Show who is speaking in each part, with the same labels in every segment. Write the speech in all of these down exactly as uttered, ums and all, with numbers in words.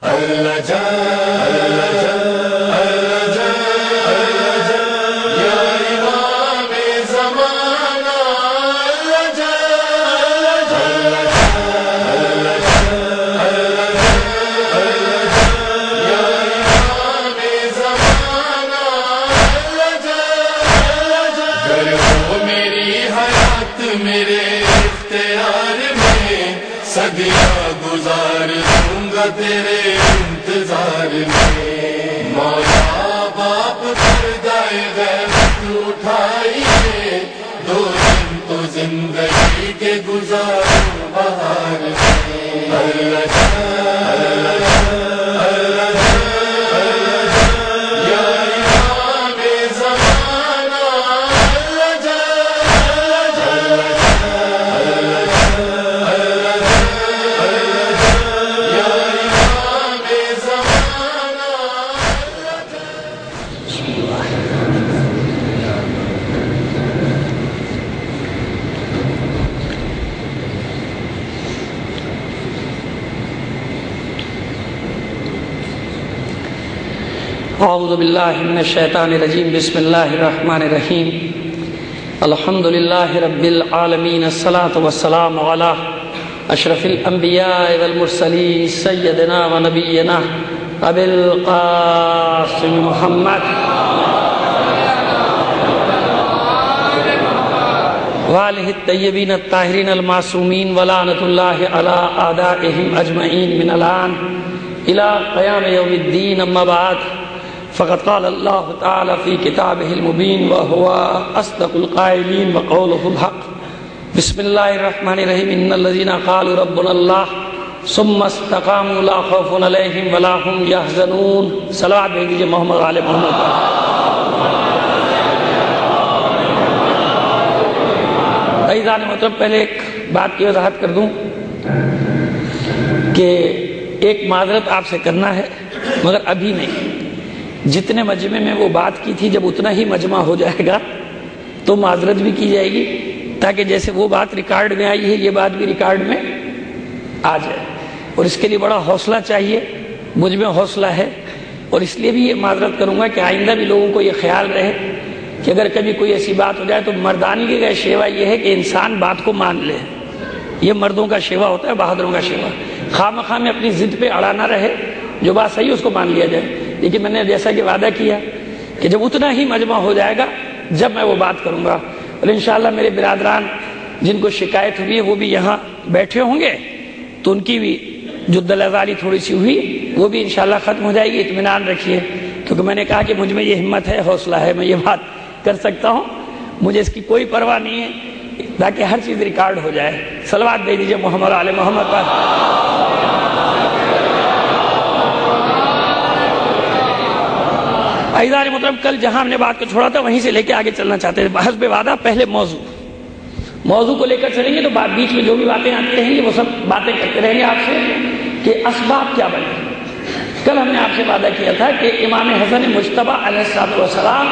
Speaker 1: اللہ جان اللہ جان اللہ جان اللہ جان یا امام زمانہ اللہ جان اللہ جان اللہ جان اللہ جان اللہ جان یا امام زمانہ اللہ جان اللہ جان گر ہو میری حیات میرے اختیار میں صدیاں گزار دوں گا تیرے انتظار میں مولا باپ پردائے غیبت اٹھائیے دو دن تو زندگی کے گزاروں بہار میں اللہ جان اللہ جان اللہ جان اللہ جان یا امام زمانہ اللہ جان اللہ جان اللہ جان اللہ جان اللہ جان یا امام زمانہ اللہ
Speaker 2: اعوذ باللہ من الشیطان الرجیم بسم اللہ الرحمن الرحیم الحمد للہ رب العالمین الصلاة والسلام علی اشرف الانبیاء والمرسلین سیدنا و نبینا ابی القاسم محمد وآلہ الطیبین الطاہرین المعصومین ولعنۃ اللہ علی اعدائہم اجمعین من الان الى قیام یوم الدین اما بعد فقد قال اللہ تعالی فی کتابہ المبین وہو اصدق القائلین وقولہ الحق بسم اللہ الرحمن الرحیم ان الذین قالوا ربنا اللہ ثم استقاموا لا خوف علیہم ولا هم یحزنون صلوات بھیج دیجئے محمد آل محمد عزیزان محترم پہلے ایک بات کی وضاحت کر دوں کہ ایک معذرت آپ سے کرنا ہے مگر ابھی نہیں جتنے مجمع میں وہ بات کی تھی جب اتنا ہی مجمع ہو جائے گا تو معذرت بھی کی جائے گی تاکہ جیسے وہ بات ریکارڈ میں آئی ہے یہ بات بھی ریکارڈ میں آ جائے اور اس کے لیے بڑا حوصلہ چاہیے مجھ میں حوصلہ ہے اور اس لیے بھی یہ معذرت کروں گا کہ آئندہ بھی لوگوں کو یہ خیال رہے کہ اگر کبھی کوئی ایسی بات ہو جائے تو مردانگی کا شیوا یہ ہے کہ انسان بات کو مان لے یہ مردوں کا شیوا ہوتا ہے بہادروں کا شیوا خواہ مخواہ میں اپنی ضد پہ اڑا نہ رہے جو بات صحیح اس کو مان لیا جائے لیکن میں نے جیسا کہ وعدہ کیا کہ جب اتنا ہی مجمع ہو جائے گا جب میں وہ بات کروں گا اور انشاءاللہ میرے برادران جن کو شکایت ہوئی ہے وہ بھی یہاں بیٹھے ہوں گے تو ان کی بھی جو دلازاری تھوڑی سی ہوئی وہ بھی انشاءاللہ ختم ہو جائے گی اطمینان رکھیے کیونکہ میں نے کہا کہ مجھ میں یہ ہمت ہے حوصلہ ہے میں یہ بات کر سکتا ہوں مجھے اس کی کوئی پرواہ نہیں ہے تاکہ ہر چیز ریکارڈ ہو جائے صلوات دے دیجئے محمد آل محمد پر عزیزان محترم کل جہاں ہم نے بات کو چھوڑا تھا وہیں سے لے کے آگے چلنا چاہتے ہیں بحث بے وعدہ پہلے موضوع موضوع کو لے کر چلیں گے تو بات بیچ میں جو بھی باتیں آتی رہیں گی وہ سب باتیں کرتے رہیں گے آپ سے کہ اسباب کیا بنے کل ہم نے آپ سے وعدہ کیا تھا کہ امام حسن مجتبی علیہ السلام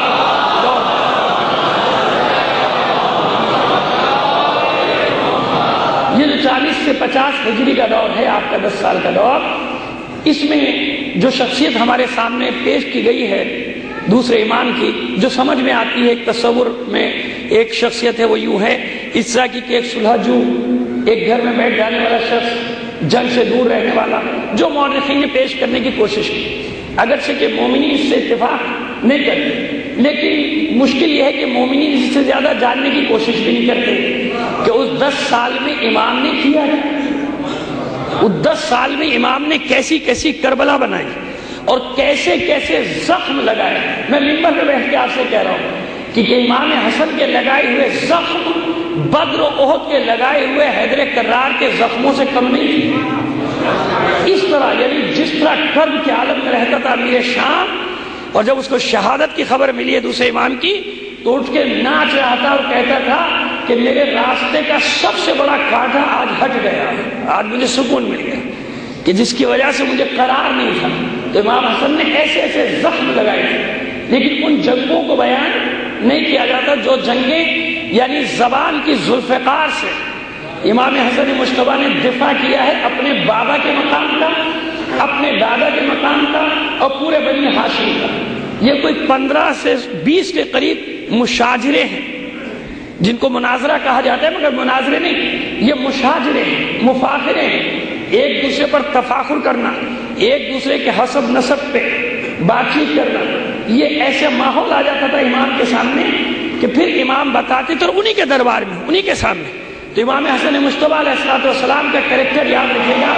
Speaker 2: یہ جو چالیس سے پچاس ہجری کا دور ہے آپ کا دس سال کا دور اس میں جو شخصیت ہمارے سامنے پیش کی گئی ہے دوسرے امام کی جو سمجھ میں آتی ہے ایک تصور میں ایک شخصیت ہے وہ یوں ہے اس طرح کی کہ ایک صلح جو ایک گھر میں بیٹھ جانے والا شخص جنگ سے دور رہنے والا جو مورخین نے پیش کرنے کی کوشش کی اگرچہ کہ مومنین اس سے اتفاق نہیں کرتے لیکن مشکل یہ ہے کہ مومنین اس سے زیادہ جاننے کی کوشش بھی نہیں کرتے کہ اس دس سال میں امام نے کیا ہے اس دس سال میں امام نے کیسی کیسی کربلا بنائی اور کیسے کیسے زخم لگائے میں ممبر پہ بیٹھ کے آپ سے کہہ رہا ہوں کہ امام حسن کے لگائے ہوئے زخم بدر و احد کے لگائے ہوئے حیدر کرار کے زخموں سے کم نہیں تھی اس طرح یعنی جس طرح کرب کے عالم میں رہتا تھا امیر شام اور جب اس کو شہادت کی خبر ملی ہے دوسرے امام کی تو اٹھ کے ناچ رہا تھا اور کہتا تھا کہ میرے راستے کا سب سے بڑا کانٹا آج ہٹ گیا آج مجھے سکون مل گیا کہ جس کی وجہ سے مجھے قرار نہیں تھا تو امام حسن نے ایسے ایسے زخم لگائے تھے لیکن ان جنگوں کو بیان نہیں کیا جاتا جو جنگیں یعنی زبان کی ذوالفقار سے امام حسن مجتبی نے دفاع کیا ہے اپنے بابا کے مقام کا اپنے دادا کے مقام کا اور پورے بنی ہاشم کا. یہ کوئی پندرہ سے بیس کے قریب مشاجرے ہیں جن کو مناظرہ کہا جاتا ہے، مگر مناظرے نہیں، یہ مشاجرے ہیں، مفاخرے ہیں، ایک دوسرے پر تفاخر کرنا، ایک دوسرے کے حسب نسب پہ بات چیت کرنا. یہ ایسے ماحول آ جاتا تھا امام کے سامنے کہ پھر امام بتاتے تھے، اور انہی کے دربار میں، انہی کے سامنے. تو امام حسن مجتبیٰ علیہ السلام کا کریکٹر یاد رکھے گا.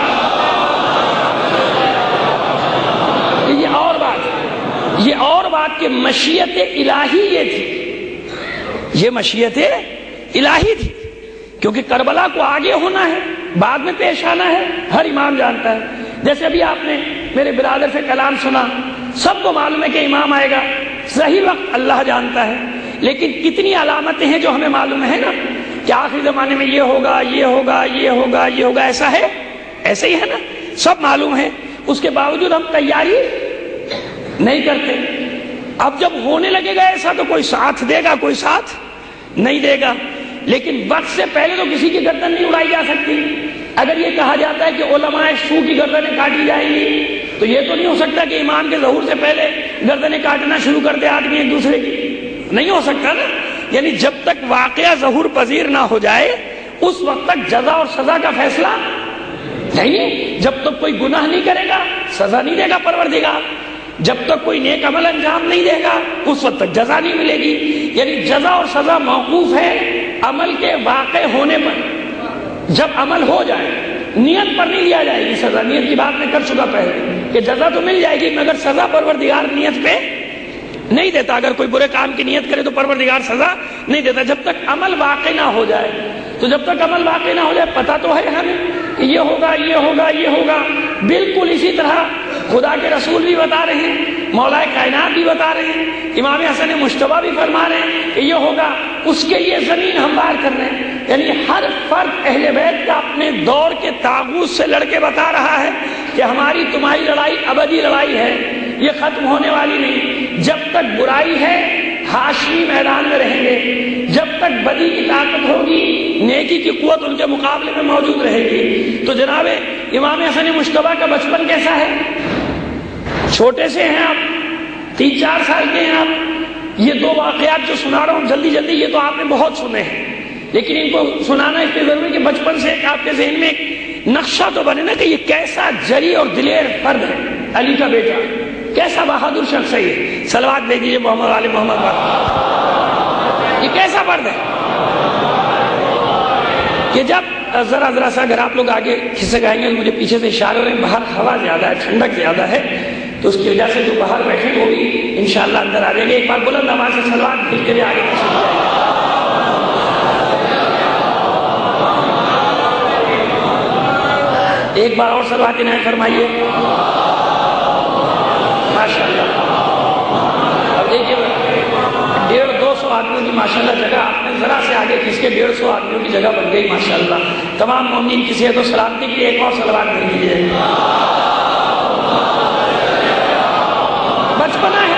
Speaker 2: یہ اور بات یہ اور بات کہ مشیت الہی یہ تھی، یہ مشیت الہی تھی، کیونکہ کربلا کو آگے ہونا ہے، بعد میں پیش آنا ہے، ہر امام جانتا ہے. جیسے ابھی آپ نے میرے برادر سے کلام سنا، سب کو معلوم ہے کہ امام آئے گا، صحیح وقت اللہ جانتا ہے، لیکن کتنی علامتیں ہیں جو ہمیں معلوم ہے نا کہ آخری زمانے میں یہ ہوگا، یہ ہوگا، یہ ہوگا، یہ ہوگا. ایسا ہے، ایسا ہی ہے نا، سب معلوم ہے. اس کے باوجود ہم تیاری نہیں کرتے. اب جب ہونے لگے گا ایسا تو کوئی ساتھ دے گا، کوئی ساتھ نہیں دے گا. لیکن وقت سے پہلے تو کسی کی گردن نہیں اڑائی جا سکتی. اگر یہ کہا جاتا ہے کہ علماء سو کی گردنیں کاٹی جائیں گی، تو یہ تو نہیں ہو سکتا کہ امام کے ظہور سے پہلے گردنیں کاٹنا شروع کر دے آدمی ایک دوسرے کی. نہیں ہو سکتا نا. یعنی جب تک واقعہ ظہور پذیر نہ ہو جائے اس وقت تک جزا اور سزا کا فیصلہ نہیں. جب تک کوئی گناہ نہیں کرے گا سزا نہیں دے گا پروردگار، جب تک کوئی نیک عمل انجام نہیں دے گا اس وقت تک جزا نہیں ملے گی. یعنی جزا اور سزا موقوف ہے عمل کے واقع ہونے پر. جب عمل ہو جائے نیت پر نہیں لیا جائے گی سزا. نیت کی بات میں کر چکا پہلے کہ جزا تو مل جائے گی مگر سزا پروردگار نیت پہ نہیں دیتا. اگر کوئی برے کام کی نیت کرے تو پروردگار سزا نہیں دیتا جب تک عمل واقع نہ ہو جائے. تو جب تک عمل واقع نہ ہو جائے پتہ تو ہے ہمیں کہ یہ ہوگا، یہ ہوگا، یہ ہوگا. بالکل اسی طرح خدا کے رسول بھی بتا رہے ہیں، مولا کائنات بھی بتا رہے ہیں، امام حسن مجتبیٰ بھی فرما رہے ہیں کہ یہ ہوگا. اس کے لیے زمین ہموار کر رہے ہیں. یعنی ہر فرد اہل بیت کا اپنے دور کے طاغوت سے لڑ کے بتا رہا ہے کہ ہماری تمہاری لڑائی ابدی لڑائی ہے، یہ ختم ہونے والی نہیں. جب تک برائی ہے ہاشمی میدان میں رہیں گے، جب تک بدی کی طاقت ہوگی نیکی کی قوت ان کے مقابلے میں موجود رہے گی. تو جناب امام حسن مجتبیٰ کا بچپن کیسا ہے؟ چھوٹے سے ہیں آپ، تین چار سال کے ہیں آپ. یہ دو واقعات جو سنا رہا ہوں جلدی جلدی، یہ تو آپ نے بہت سنے ہیں، لیکن ان کو سنانا اس لیے ضروری کہ بچپن سے آپ کے ذہن میں ایک نقشہ تو بنے نا کہ یہ کیسا جری اور دلیر فرد ہے. علی کا بیٹا کیسا بہادر شخص ہے. یہ صلوات بھیج دیجیے محمد علی محمد پر. یہ کیسا فرد ہے کہ جب ذرا ذرا سا اگر آپ لوگ آگے کھسے گائیں گے تو مجھے پیچھے سے اشارے ہو رہے ہیں، باہر ہوا زیادہ ہے، ٹھنڈک زیادہ ہے، تو اس کی وجہ سے جو باہر بیٹھے وہ بھی انشاءاللہ اندر آ جائیں گے. ایک بار بلند آواز سے صلوات بھیج کے آگے کھسے جائیں گے. ایک بار اور صلوات عنایت فرمائیے. ماشاءاللہ. اب دیکھیے ڈیڑھ دو سو آدمیوں کی ماشاءاللہ جگہ آپ نے ذرا سے آگے کھینچ کے ڈیڑھ سو آدمیوں کی جگہ بن گئی ماشاءاللہ. تمام مومنین کی صحت و سلامتی کے لیے ایک اور صلوات بھیج دیجیے. بچپنا ہے،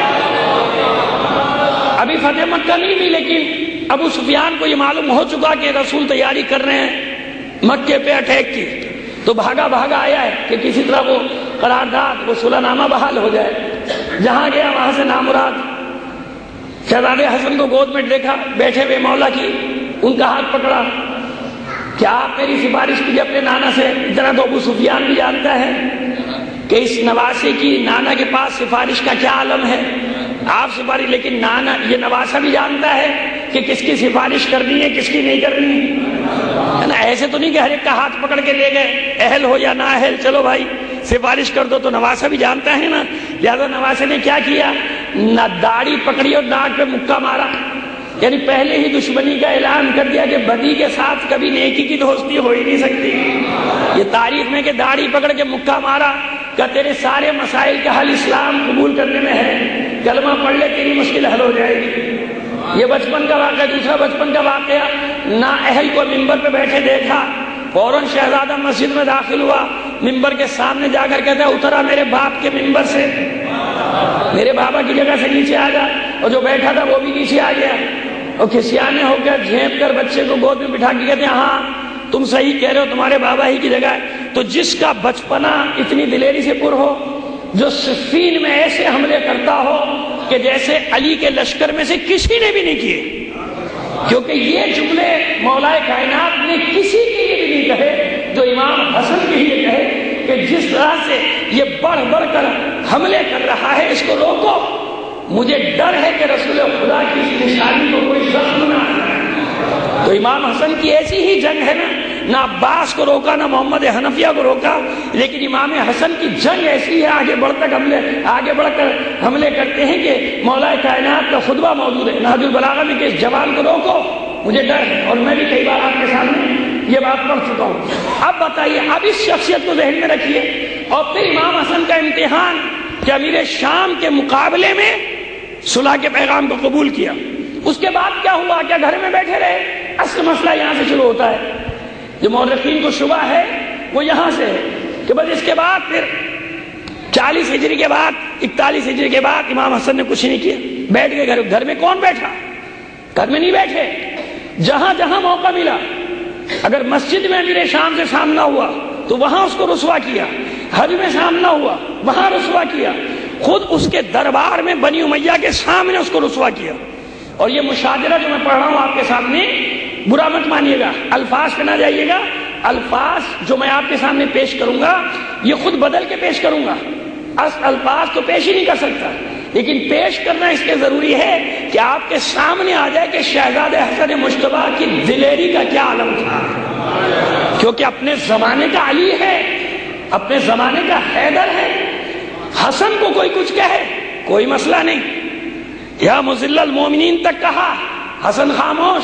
Speaker 2: ابھی فتح مکہ نہیں ہوئی، لیکن ابو سفیان کو یہ معلوم ہو چکا کہ رسول تیاری کر رہے ہیں مکے پہ اٹیک کی. تو بھاگا بھاگا آیا ہے کہ کسی طرح وہ قرارداد، وہ صلح نامہ بحال ہو جائے. جہاں گیا وہاں سے نامراد شہزادے حسن کو گود میں دیکھا بیٹھے ہوئے مولا کی، ان کا ہاتھ پکڑا. کیا آپ میری سفارش کی اپنے نانا سے؟ اتنا تو ابو سفیان بھی جانتا ہے کہ اس نواسے کی نانا کے پاس سفارش کا کیا عالم ہے. آپ سفارش، لیکن نانا یہ نواسا بھی جانتا ہے کہ کس کی سفارش کرنی ہے کس کی نہیں کرنی ہے نا. ایسے تو نہیں کہ ہر ایک کا ہاتھ پکڑ کے لے گئے، اہل ہو یا نہ اہل، چلو بھائی سفارش کر دو. تو نواسا بھی جانتا ہے نا، لہذا نواسے نے کیا کیا، نہ داڑھی پکڑی اور ناک پہ مکہ مارا. یعنی پہلے ہی دشمنی کا اعلان کر دیا کہ بدی کے ساتھ کبھی نیکی کی دوستی ہو ہی نہیں سکتی. یہ تاریخ میں کہ داڑھی پکڑ کے مکہ مارا کہ تیرے سارے مسائل کا حل اسلام قبول کرنے میں ہے، کلمہ پڑھ لے تیری مشکل حل ہو جائے گی. یہ بچپن کا واقعہ. دوسرا بچپن کا واقعہ، نا اہل کو ممبر پہ بیٹھے دیکھا، فوراً شہزادہ مسجد میں داخل ہوا، ممبر کے سامنے جا کر کہتا ہے اترا میرے باپ کے ممبر سے، میرے بابا کی جگہ سے نیچے آ جا. اور جو بیٹھا تھا وہ بھی نیچے آ گیا، اور کسیانے ہو کر جھینپ کر بچے کو گود میں بٹھا کے کہتے ہیں ہاں تم صحیح کہہ رہے ہو، تمہارے بابا ہی کی جگہ ہے۔ تو جس کا بچپنا اتنی دلیری سے پر ہو، جو صفین میں ایسے حملے کرتا ہو کہ جیسے علی کے لشکر میں سے کسی نے بھی نہیں کیے، کیونکہ یہ جملے مولا کائنات نے کسی کے لیے بھی نہیں کہے، جو امام حسن کے لیے کہے کہ جس طرح سے یہ بڑھ بڑھ کر حملے کر رہا ہے اس کو روکو، مجھے ڈر ہے کہ رسول خدا کی اس نشانی کو کوئی زخم نہ آئے۔ تو امام حسن کی ایسی ہی جنگ ہے نا، نہ عباس کو روکا نہ محمد حنفیہ کو روکا، لیکن امام حسن کی جنگ ایسی ہے، آگے بڑھ کر حملے آگے بڑھ کر حملے کرتے ہیں کہ مولا کائنات کا خطبہ موجود ہے نہج البلاغہ میں کہ اس جوان کو روکو، مجھے ڈر ہے۔ اور میں بھی کئی بار آپ کے سامنے یہ بات پڑھ چکا ہوں۔ اب بتائیے، اب اس شخصیت کو ذہن میں رکھیے، اور پھر امام حسن کا امتحان کہ امیر شام کے مقابلے میں صلح کے پیغام کو قبول کیا۔ اس کے بعد کیا ہوا؟ کیا گھر میں بیٹھے رہے؟ اصل مسئلہ یہاں سے شروع ہوتا ہے، جو مورخین کو شبہ ہے وہ یہاں سے ہے کہ بس اس کے بعد پھر چالیس ہجری کے بعد اکتالیس ہجری کے بعد امام حسن نے کچھ نہیں کیا، بیٹھ گئے گھر گھر میں کون بیٹھا؟ گھر میں نہیں بیٹھے، جہاں جہاں موقع ملا، اگر مسجد میں امیر شام سے سامنا ہوا تو وہاں اس کو رسوا کیا، حج میں سامنا ہوا وہاں رسوا کیا، خود اس کے دربار میں بنی امیہ کے سامنے اس کو رسوا کیا۔ اور یہ مشاجرہ جو میں پڑھ رہا ہوں آپ کے سامنے، برا مت مانیے گا، الفاظ پہ نہ جائیے گا، الفاظ جو میں آپ کے سامنے پیش کروں گا یہ خود بدل کے پیش کروں گا، اصل الفاظ تو پیش ہی نہیں کر سکتا، لیکن پیش کرنا اس لیے ضروری ہے کہ آپ کے سامنے آ جائے کہ شہزادہ حسن مجتبیٰ کی دلیری کا کیا عالم تھا، کیونکہ اپنے زمانے کا علی ہے، اپنے زمانے کا حیدر ہے، حسن کو کوئی کچھ کہے کوئی مسئلہ نہیں، یا مذل المومنین تک کہا، حسن خاموش،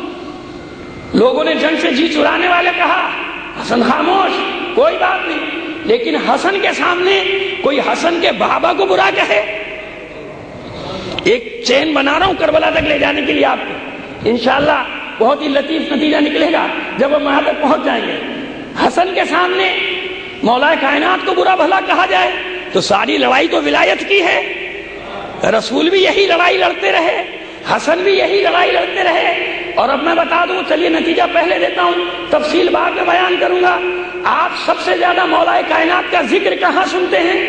Speaker 2: لوگوں نے جنگ سے جی چرانے والے کہا، حسن خاموش، کوئی بات نہیں، لیکن حسن کے سامنے کوئی حسن کے بابا کو برا کہے۔ ایک چین بنا رہا ہوں کربلا تک لے جانے کے لیے آپ کو، انشاءاللہ بہت ہی لطیف نتیجہ نکلے گا جب ہم وہاں تک پہنچ جائیں گے۔ حسن کے سامنے مولا کائنات کو برا بھلا کہا جائے تو ساری لڑائی تو ولایت کی ہے، رسول بھی یہی لڑائی لڑتے رہے، حسن بھی یہی لڑائی لڑتے رہے۔ اور اب میں بتا دوں، چلیے نتیجہ پہلے دیتا ہوں، تفصیل بعد میں بیان کروں گا۔ آپ سب سے زیادہ مولا کائنات کا ذکر کہاں سنتے ہیں؟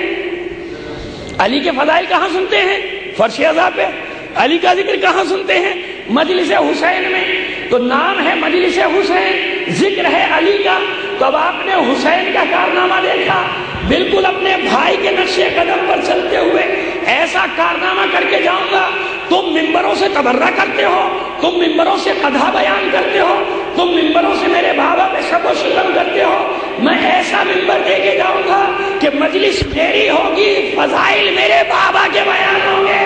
Speaker 2: علی کے فضائل کہاں سنتے ہیں؟ فرش عزا پہ۔ علی کا ذکر کہاں سنتے ہیں؟ مجلس حسین میں۔ تو نام ہے مجلس حسین، ذکر ہے علی کا، تو اب آپ نے حسین کا کارنامہ دیکھا، بالکل اپنے بھائی کے نقش قدم پر چلتے ہوئے ایسا کارنامہ کر کے جاؤں گا۔ تم ممبروں سے تبرہ کرتے ہو، تم ممبروں سے قدح بیان کرتے ہو، تم ممبروں سے میرے بابا پہ شب و شتم کرتے ہو، میں ایسا ممبر دے کے جاؤں گا کہ مجلس میری ہوگی، فضائل میرے بابا کے بیان ہوں گے۔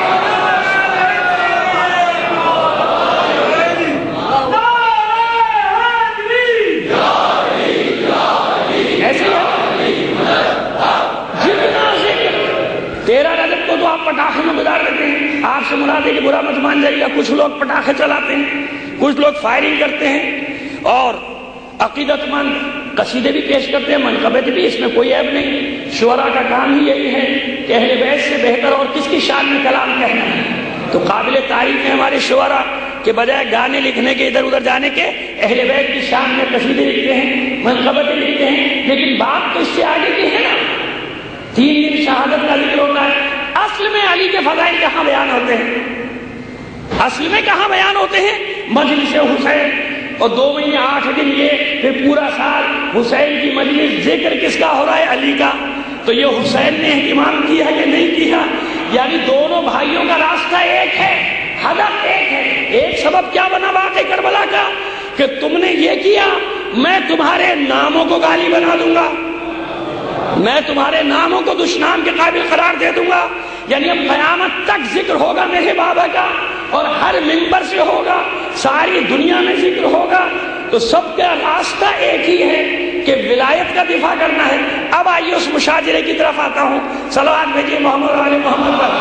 Speaker 2: تیرہ رجب کو تو آپ پٹاخے میں گزار دیتے ہیں، آپ سے مراد ہے کہ برا مت مان جائیے گا، کچھ لوگ پٹاخے چلاتے ہیں، کچھ لوگ فائرنگ کرتے ہیں اور عقیدت مند قصیدے بھی پیش کرتے ہیں، منقبت بھی، اس میں کوئی عیب نہیں۔ شعراء کا کام ہی یہی ہے کہ اہل بیت سے بہتر اور کس کی شان میں کلام کہنا ہے۔ تو قابل تعریف ہے ہمارے شعراء کہ بجائے گانے لکھنے کے ادھر ادھر جانے کے اہل بیت کی شان میں قصیدے لکھتے ہیں، منقبتیں لکھتے ہیں، لیکن بات تو اس سے آگے کی ہے نا، تین دن شہادت کا ذکر ہوتا ہے۔ اصل میں علی کے فضائل کہاں بیان ہوتے ہیں؟ اصل میں کہاں بیان ہوتے ہیں؟ مجلس حسین، اور دو مہینے آٹھ دن یہ، پھر پورا سال حسین کی مجلس، ذکر کس کا ہو رہا ہے؟ علی کا۔ تو یہ حسین نے اہتمام کیا کہ نہیں کیا؟ یعنی دونوں بھائیوں کا راستہ ایک ہے، ہدف ایک ہے۔ ایک سبب کیا بنا واقعہ کربلا کا کہ تم نے یہ کیا، میں تمہارے ناموں کو گالی بنا دوں گا، میں تمہارے ناموں کو دشنام کے قابل قرار دے دوں گا۔ یعنی اب قیامت تک ذکر ہوگا میرے بابا کا، اور ہر ممبر سے ہوگا، ساری دنیا میں ذکر ہوگا۔ تو سب کا راستہ ایک ہی ہے کہ ولایت کا دفاع کرنا ہے۔ اب آئیے اس مشاجرے کی طرف آتا ہوں، صلوات بھیجیے محمد علی محمد پر۔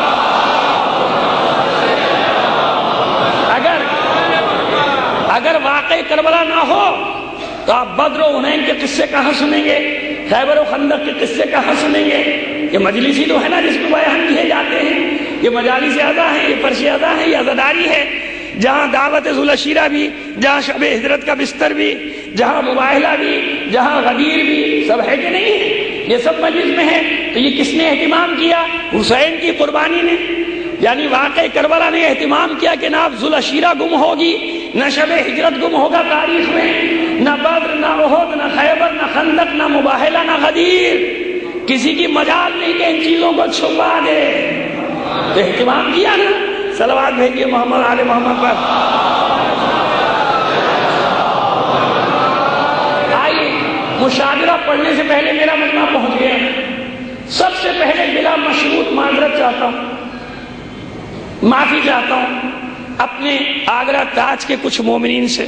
Speaker 2: اگر اگر واقعی کربلا نہ ہو تو آپ بدر و حنین کے قصے کہاں سنیں گے؟ خیبر و خندق کے قصے کہاں سنیں گے؟ یہ مجلسی تو ہے نا جس میں بیان کیے جاتے ہیں، یہ مجالس اعضا ہیں، یہ فرش اعضا ہیں، یہ عزاداری ہے۔ جہاں دعوت ذوالعشیرہ بھی، جہاں شب ہجرت کا بستر بھی، جہاں مباہلہ بھی، جہاں غدیر بھی، سب ہے کہ نہیں ہے؟ یہ سب مجلس میں ہے. تو یہ کس نے اہتمام کیا؟ حسین کی قربانی نے. یعنی واقع کربلا نے اہتمام کیا کہ نہ ذوالعشیرہ گم ہوگی، نہ شب ہجرت گم ہوگا تاریخ میں، نہ بدر، نہ احد، نہ خیبر، نہ خندق، نہ مباہلہ، نہ غدیر. کسی کی مجال نہیں کہ ان چیزوں کو چھپا دے. تو اہتمام کیا نا. صلوات بھیجیے محمد آل محمد پر. آئیے مشاجرہ پڑھنے سے پہلے میرا مجمع پہنچ گیا. سب سے پہلے بلا مشروط معذرت چاہتا ہوں، معافی چاہتا ہوں اپنے آگرہ تاج کے کچھ مومنین سے.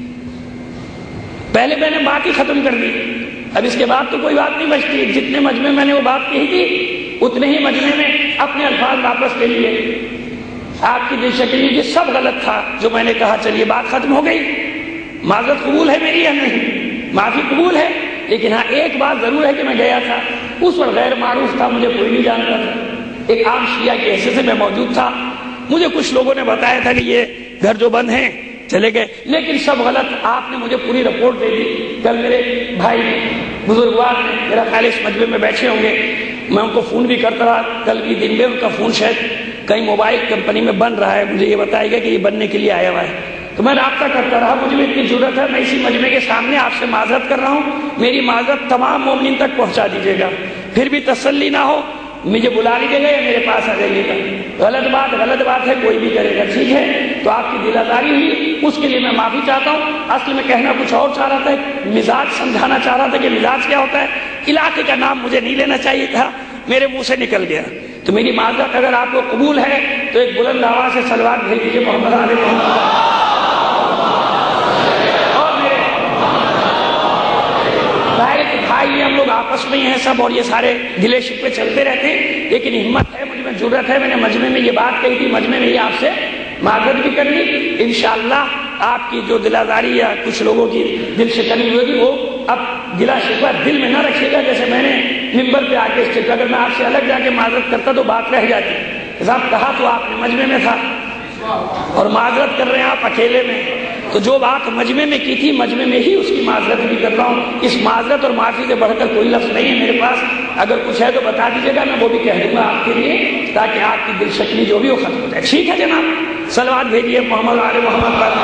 Speaker 2: پہلے میں نے بات ہی ختم کر دی، اب اس کے بعد تو کوئی بات نہیں بچتی. جتنے مجمع میں نے وہ بات کہی تھی اتنے ہی مجمع میں اپنے الفاظ واپس لے لیے. آپ کی دل شکلی یہ سب غلط تھا جو میں نے کہا. چلیے بات ختم ہو گئی. معذرت قبول ہے میری یا نہیں؟ معافی قبول ہے. لیکن ہاں ایک بات ضرور ہے کہ میں گیا تھا، اس وقت غیر معروف تھا، مجھے کوئی نہیں جانتا تھا. ایک عام شیعہ کے حیثیت سے میں موجود تھا. مجھے کچھ لوگوں نے بتایا تھا کہ یہ گھر جو بند ہیں چلے گئے، لیکن سب غلط. آپ نے مجھے پوری رپورٹ دے دی. کل میرے بھائی بزرگوار نے، میرا خیال اس مجمع میں بیٹھے ہوں گے، میں ان کو فون بھی کرتا رہا. کل بھی دن میں ان کا فون شاید کہیں موبائل کمپنی میں بن رہا ہے، مجھے یہ بتایا گیا کہ یہ بننے کے لیے آیا ہوا ہے. تو میں رابطہ کرتا رہا. مجھے بھی اتنی ضرورت ہے، میں اسی مجمع کے سامنے آپ سے معذرت کر رہا ہوں. میری معذرت تمام مومنین تک پہنچا دیجیے گا. پھر بھی تسلی نہ ہو مجھے بلا لیجیے گا یا میرے پاس آ جائیے گا. غلط بات غلط بات ہے، کوئی بھی کرے گا، ٹھیک ہے. تو آپ کی دل آزاری ہوئی، اس کے لیے میں معافی چاہتا ہوں. اصل میں کہنا کچھ اور چاہ رہا تھا، مزاج سمجھانا چاہ رہا تھا کہ مزاج کیا ہوتا ہے. علاقے کا نام مجھے نہیں لینا چاہیے تھا، میرے منہ سے نکل گیا. تو میری معذرت اگر آپ کو قبول ہے تو ایک بلند آواز سے صلوات بھیج دیجیے محمد علیہ محمد. ہم لوگ آپس میں ہی ہیں سب، اور یہ سارے گلے شکوے چلتے رہتے ہیں. لیکن ہمت ہے، مجھ میں ضرورت ہے. میں نے مجمع میں یہ بات کہی تھی، مجمع میں ہی آپ سے معذرت بھی کر لی. انشاءاللہ آپ کی جو دل آزاری یا کچھ لوگوں کی دل شکنی ہوگی وہ اب گلا شکوہ دل میں نہ رکھیے گا. جیسے میں نے ممبر پہ آ کے اسٹیج پہ اگر میں آپ سے الگ جا کے معذرت کرتا تو بات رہ جاتی. صاحب کہا تو آپ نے مجمع میں تھا اور معذرت کر رہے ہیں آپ اکیلے میں. تو جو بات مجمع میں کی تھی مجمع میں ہی اس کی معذرت بھی کر رہا ہوں. اس معذرت اور معافی سے بڑھ کر کوئی لفظ نہیں ہے میرے پاس. اگر کچھ ہے تو بتا دیجیے گا، میں وہ بھی کہہ دوں گا آپ کے لیے، تاکہ آپ کی دل شکنی جو بھی وہ ختم ہو جائے. ٹھیک ہے جناب. صلوات بھیجیے محمد آل محمد پر.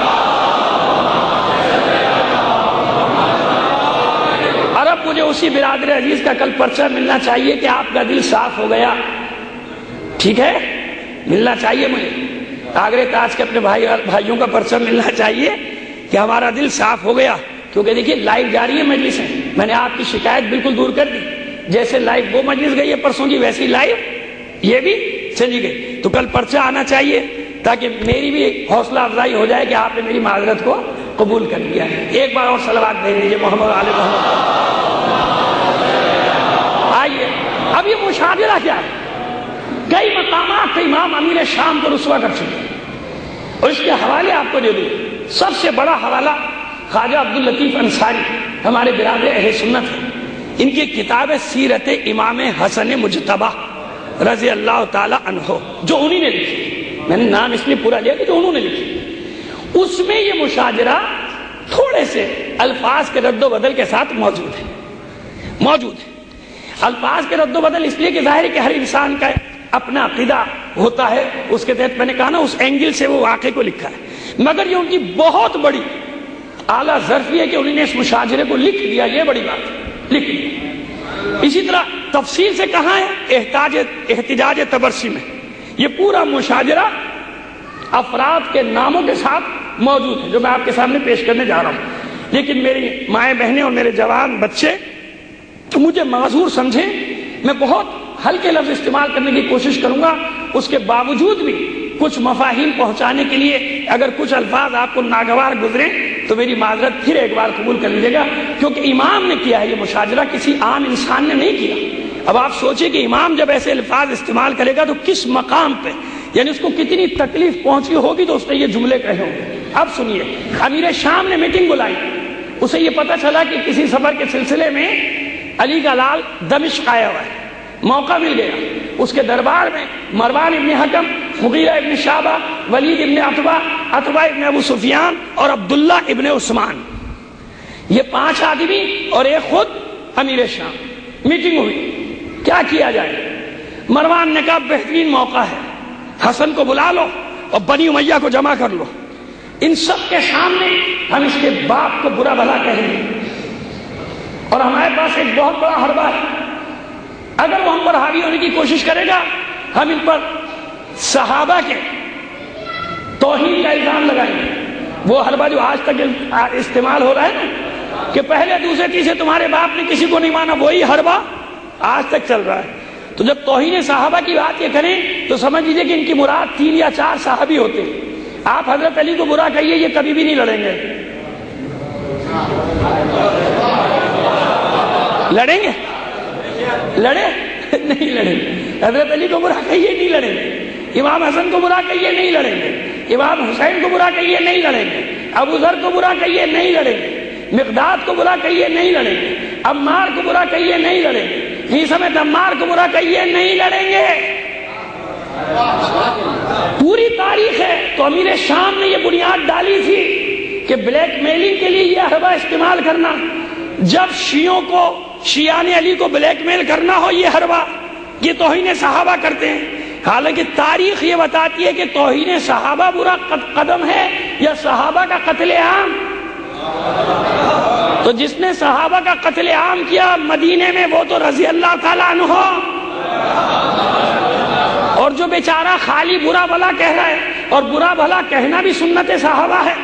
Speaker 2: اور اب مجھے اسی برادر عزیز کا کل پرچہ ملنا چاہیے کہ آپ کا دل صاف ہو گیا. ٹھیک ہے، ملنا چاہیے مجھے. آگرے تاج کے اپنے بھائی بھائیوں کا پرچہ ملنا چاہیے کہ ہمارا دل صاف ہو گیا. کیونکہ دیکھیے لائیو جاری ہے مجلس ہے. میں نے آپ کی شکایت بالکل دور کر دی. جیسے لائیو وہ مجلس گئی ہے پرسوں کی، ویسی لائیو یہ بھی چلی گئی. تو کل پرچہ آنا چاہیے تاکہ میری بھی حوصلہ افزائی ہو جائے کہ آپ نے میری معذرت کو قبول کر لیا. ایک بار اور صلوات بھیج دیجیے محمد علیہ محمد. آئیے اب یہ مشاجرہ کیا ہے؟ کئی مقامات پہ امام امیر شام کو رسوا کر چکے اور اس کے حوالے آپ کو دے دوں. سب سے بڑا حوالہ خواجہ عبداللطیف انصاری ہمارے برادر اہل سنت ہیں. ان کی کتاب سیرت امام حسن مجتبی رضی اللہ تعالی عنہ جو انہی نے لکھی. میں نے نام اس لیے پورا لیا کہ جو انہوں نے لکھی. اس میں یہ مشاجرہ تھوڑے سے الفاظ کے رد و بدل کے ساتھ موجود ہے موجود ہے الفاظ کے رد و بدل اس لیے کہ ظاہر ہے کہ ہر انسان کا اپنا عقیدہ ہوتا ہے. اس کے تحت میں نے کہا نا اس اینگل سے وہ واقعے کو لکھا ہے. مگر یہ ان کی بہت بڑی اعلیٰ ظرفی ہے کہ انہوں نے اس مشاجرے کو لکھ دیا. یہ بڑی بات ہے، لکھ دیا. اسی طرح تفصیل سے کہاں ہے احتجاج احتجاج تبرسی میں. یہ پورا مشاجرہ افراد کے ناموں کے ساتھ موجود ہے جو میں آپ کے سامنے پیش کرنے جا رہا ہوں. لیکن میری مائیں بہنیں اور میرے جوان بچے مجھے معذور سمجھیں. میں بہت ہلکے لفظ استعمال کرنے کی کوشش کروں گا. اس کے باوجود بھی کچھ مفاہیم پہنچانے کے لیے اگر کچھ الفاظ آپ کو ناگوار گزریں تو میری معذرت پھر ایک بار قبول کر لیجیے گا. کیونکہ امام نے کیا ہے یہ مشاجرہ، کسی عام انسان نے نہیں کیا. اب آپ سوچیں کہ امام جب ایسے الفاظ استعمال کرے گا تو کس مقام پہ، یعنی اس کو کتنی تکلیف پہنچی ہوگی تو اس نے یہ جملے کہے ہوں گے. اب سنیے، امیر شام نے میٹنگ بلائی. اسے یہ پتہ چلا کہ کسی سفر کے سلسلے میں علی کا لال دمشق آیا ہوا ہے. موقع مل گیا. اس کے دربار میں مروان ابن حکم، مغیرہ ابن شعبہ، ولید ابن عتبہ عتبہ ابن ابو سفیان اور عبداللہ ابن عثمان، یہ پانچ آدمی اور ایک خود امیر شام۔ میٹنگ ہوئی، کیا کیا جائے؟ مروان نے کہا بہترین موقع ہے، حسن کو بلا لو اور بنی امیہ کو جمع کر لو، ان سب کے سامنے ہم اس کے باپ کو برا بھلا کہیں گے، اور ہمارے پاس ایک بہت بڑا حربہ ہے، اگر وہ ہم پر حاوی ہونے کی کوشش کرے گا ہم ان پر صحابہ کے توہین کا الزام لگائیں گے۔ وہ حربہ جو آج تک استعمال ہو رہا ہے نا کہ پہلے دوسرے تیسرے تمہارے باپ نے کسی کو نہیں مانا، وہی حربہ آج تک چل رہا ہے۔ تو جب توہین صحابہ کی بات یہ کریں تو سمجھ لیجیے کہ ان کی مراد تین یا چار صحابی ہوتے ہیں۔ آپ حضرت علی کو برا کہیے، یہ کبھی بھی نہیں لڑیں گے۔ لڑیں گے؟ لڑے نہیں لڑیں گے۔ حضرت علی کو برا کہیے، نہیں لڑیں گے۔ امام حسن کو برا کہیے، نہیں لڑیں گے۔ امام حسین کو برا کہیے، نہیں لڑیں گے۔ ابو ذر کو برا کہیے، نہیں لڑیں گے۔ مقداد کو برا کہیے، نہیں لڑیں گے۔ عمار کو برا کہیے، نہیں لڑیں گے۔ نہیں سمجھ عمار کو برا کہیے، نہیں لڑیں گے۔ پوری تاریخ ہے۔ تو امیر شام نے یہ بنیاد ڈالی تھی کہ بلیک میلنگ کے لیے یہ حربہ استعمال کرنا، جب شیعوں کو شیعان علی کو بلیک میل کرنا ہو یہ حربہ، یہ توہین صحابہ کرتے ہیں۔ حالانکہ تاریخ یہ بتاتی ہے کہ توہین صحابہ برا قدم ہے یا صحابہ کا قتل عام۔ تو جس نے صحابہ کا قتل عام کیا مدینے میں وہ تو رضی اللہ تعالیٰ عنہ، اور جو بیچارہ خالی برا بھلا کہہ رہا ہے، اور برا بھلا کہنا بھی سنت صحابہ ہے،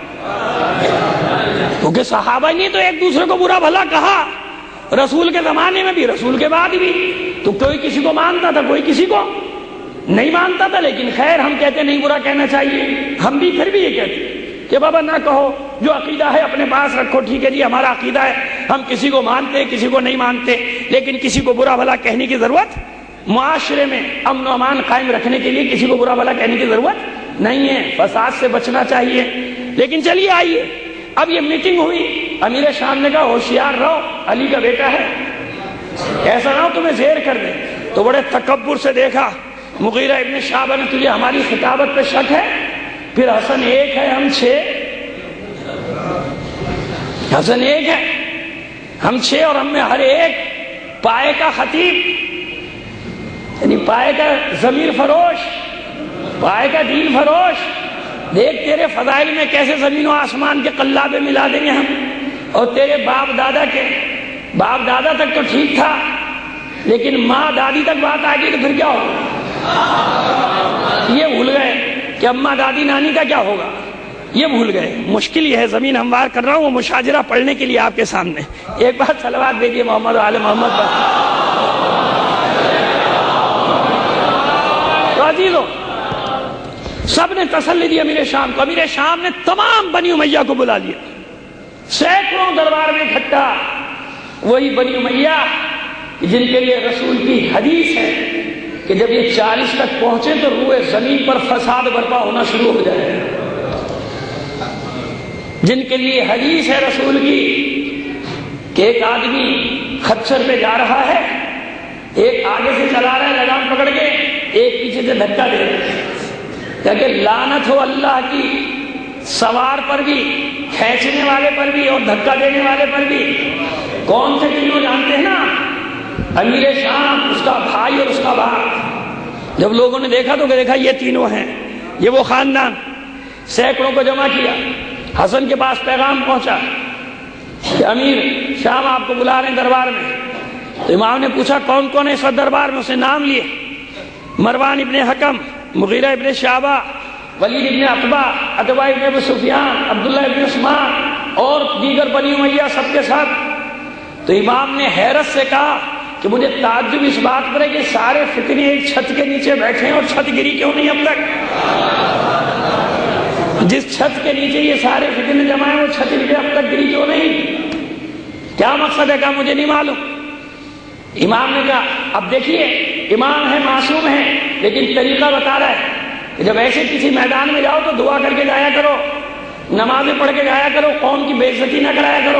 Speaker 2: کیونکہ صحابہ نے تو ایک دوسرے کو برا بھلا کہا، رسول کے زمانے میں بھی رسول کے بعد بھی۔ تو کوئی کسی کو مانتا تھا، کوئی کسی کو نہیں مانتا تھا، لیکن خیر ہم کہتے نہیں برا کہنا چاہیے۔ ہم بھی پھر بھی یہ کہتے کہ بابا نہ کہو، جو عقیدہ ہے اپنے پاس رکھو، ٹھیک ہے جی ہمارا عقیدہ ہے، ہم کسی کو مانتے ہیں کسی کو نہیں مانتے، لیکن کسی کو برا بھلا کہنے کی ضرورت، معاشرے میں امن و امان قائم رکھنے کے لیے کسی کو برا بھلا کہنے کی ضرورت نہیں ہے، فساد سے بچنا چاہیے۔ لیکن چلیے آئیے، اب یہ میٹنگ ہوئی، امیر شام نے کہا ہوشیار رہو، علی کا بیٹا ہے، ایسا نہ ہو تمہیں زیر کر دیں۔ تو بڑے تکبر سے دیکھا مغیرہ ابن شعبہ نے، تجھے ہماری خطابت پہ شک ہے؟ پھر حسن ایک ہے ہم چھ، حسن ایک ہے ہم چھ، اور ہم میں ہر ایک پائے کا خطیب، یعنی پائے کا ضمیر فروش، پائے کا دین فروش۔ دیکھ تیرے فضائل میں کیسے زمین و آسمان کے قلابے ملا دیں گے ہم، اور تیرے باپ دادا کے، باپ دادا تک تو ٹھیک تھا، لیکن ماں دادی تک بات آ گئی تو پھر کیا ہوگا؟ یہ بھول گئے کہ اماں دادی نانی کا کیا ہوگا، یہ بھول گئے۔ مشکل یہ ہے، زمین ہموار کر رہا ہوں وہ مشاجرہ پڑھنے کے لیے آپ کے سامنے۔ ایک بار صلوات بھیجیے محمد و آل محمد پر۔ تو عزیزو، سب نے تسلی دی امیر شام کو۔ امیر شام نے تمام بنی امیہ کو بلا لیا، سینکڑوں دربار میں اکٹھا، وہی بنی امیہ جن کے لیے رسول کی حدیث ہے کہ جب یہ چالیس تک پہنچے تو روئے زمین پر فساد برپا ہونا شروع ہو جائے، جن کے لیے حدیث ہے رسول کی کہ ایک آدمی خچر پہ جا رہا ہے، ایک آگے سے چلا رہا ہے لگام پکڑ کے، ایک پیچھے سے دھکا دے رہا ہے، کہ لعنت ہو اللہ کی سوار پر بھی، کھینچنے والے پر بھی، اور دھکا دینے والے پر بھی۔ کون سے تینوں جانتے ہیں نا؟ امیر شام، اس کا بھائی اور اس کا باپ۔ جب لوگوں نے دیکھا تو دیکھا یہ تینوں ہیں، یہ وہ خاندان۔ سینکڑوں کو جمع کیا، حسن کے پاس پیغام پہنچا کہ امیر شام آپ کو بلا رہے ہیں دربار میں۔ تو امام نے پوچھا کون کون ہے اس وقت دربار میں؟ اسے نام لیے، مروان ابن حکم، مغیرہ ابن شعبہ، ولید ابن عتبہ، عتبہ ابن ابو سفیان، عبداللہ ابن عثمان اور دیگر بنی امیہ سب کے ساتھ۔ تو امام نے حیرت سے کہا کہ مجھے تعجب اس بات پر ہے کہ سارے فتنے ایک چھت کے نیچے بیٹھے ہیں اور چھت گری کیوں نہیں اب تک؟ جس چھت کے نیچے یہ سارے فتنے جمع ہیں وہ چھت نیچے اب تک گری کیوں نہیں؟ کیا مقصد ہے؟ کہا مجھے نہیں معلوم۔ امام نے کہا اب دیکھیے امام ہے، معصوم ہے، لیکن طریقہ بتا رہا ہے کہ جب ایسے کسی میدان میں جاؤ تو دعا کر کے جایا کرو، نمازیں پڑھ کے جایا کرو، قوم کی بے عزتی نہ کرایا کرو۔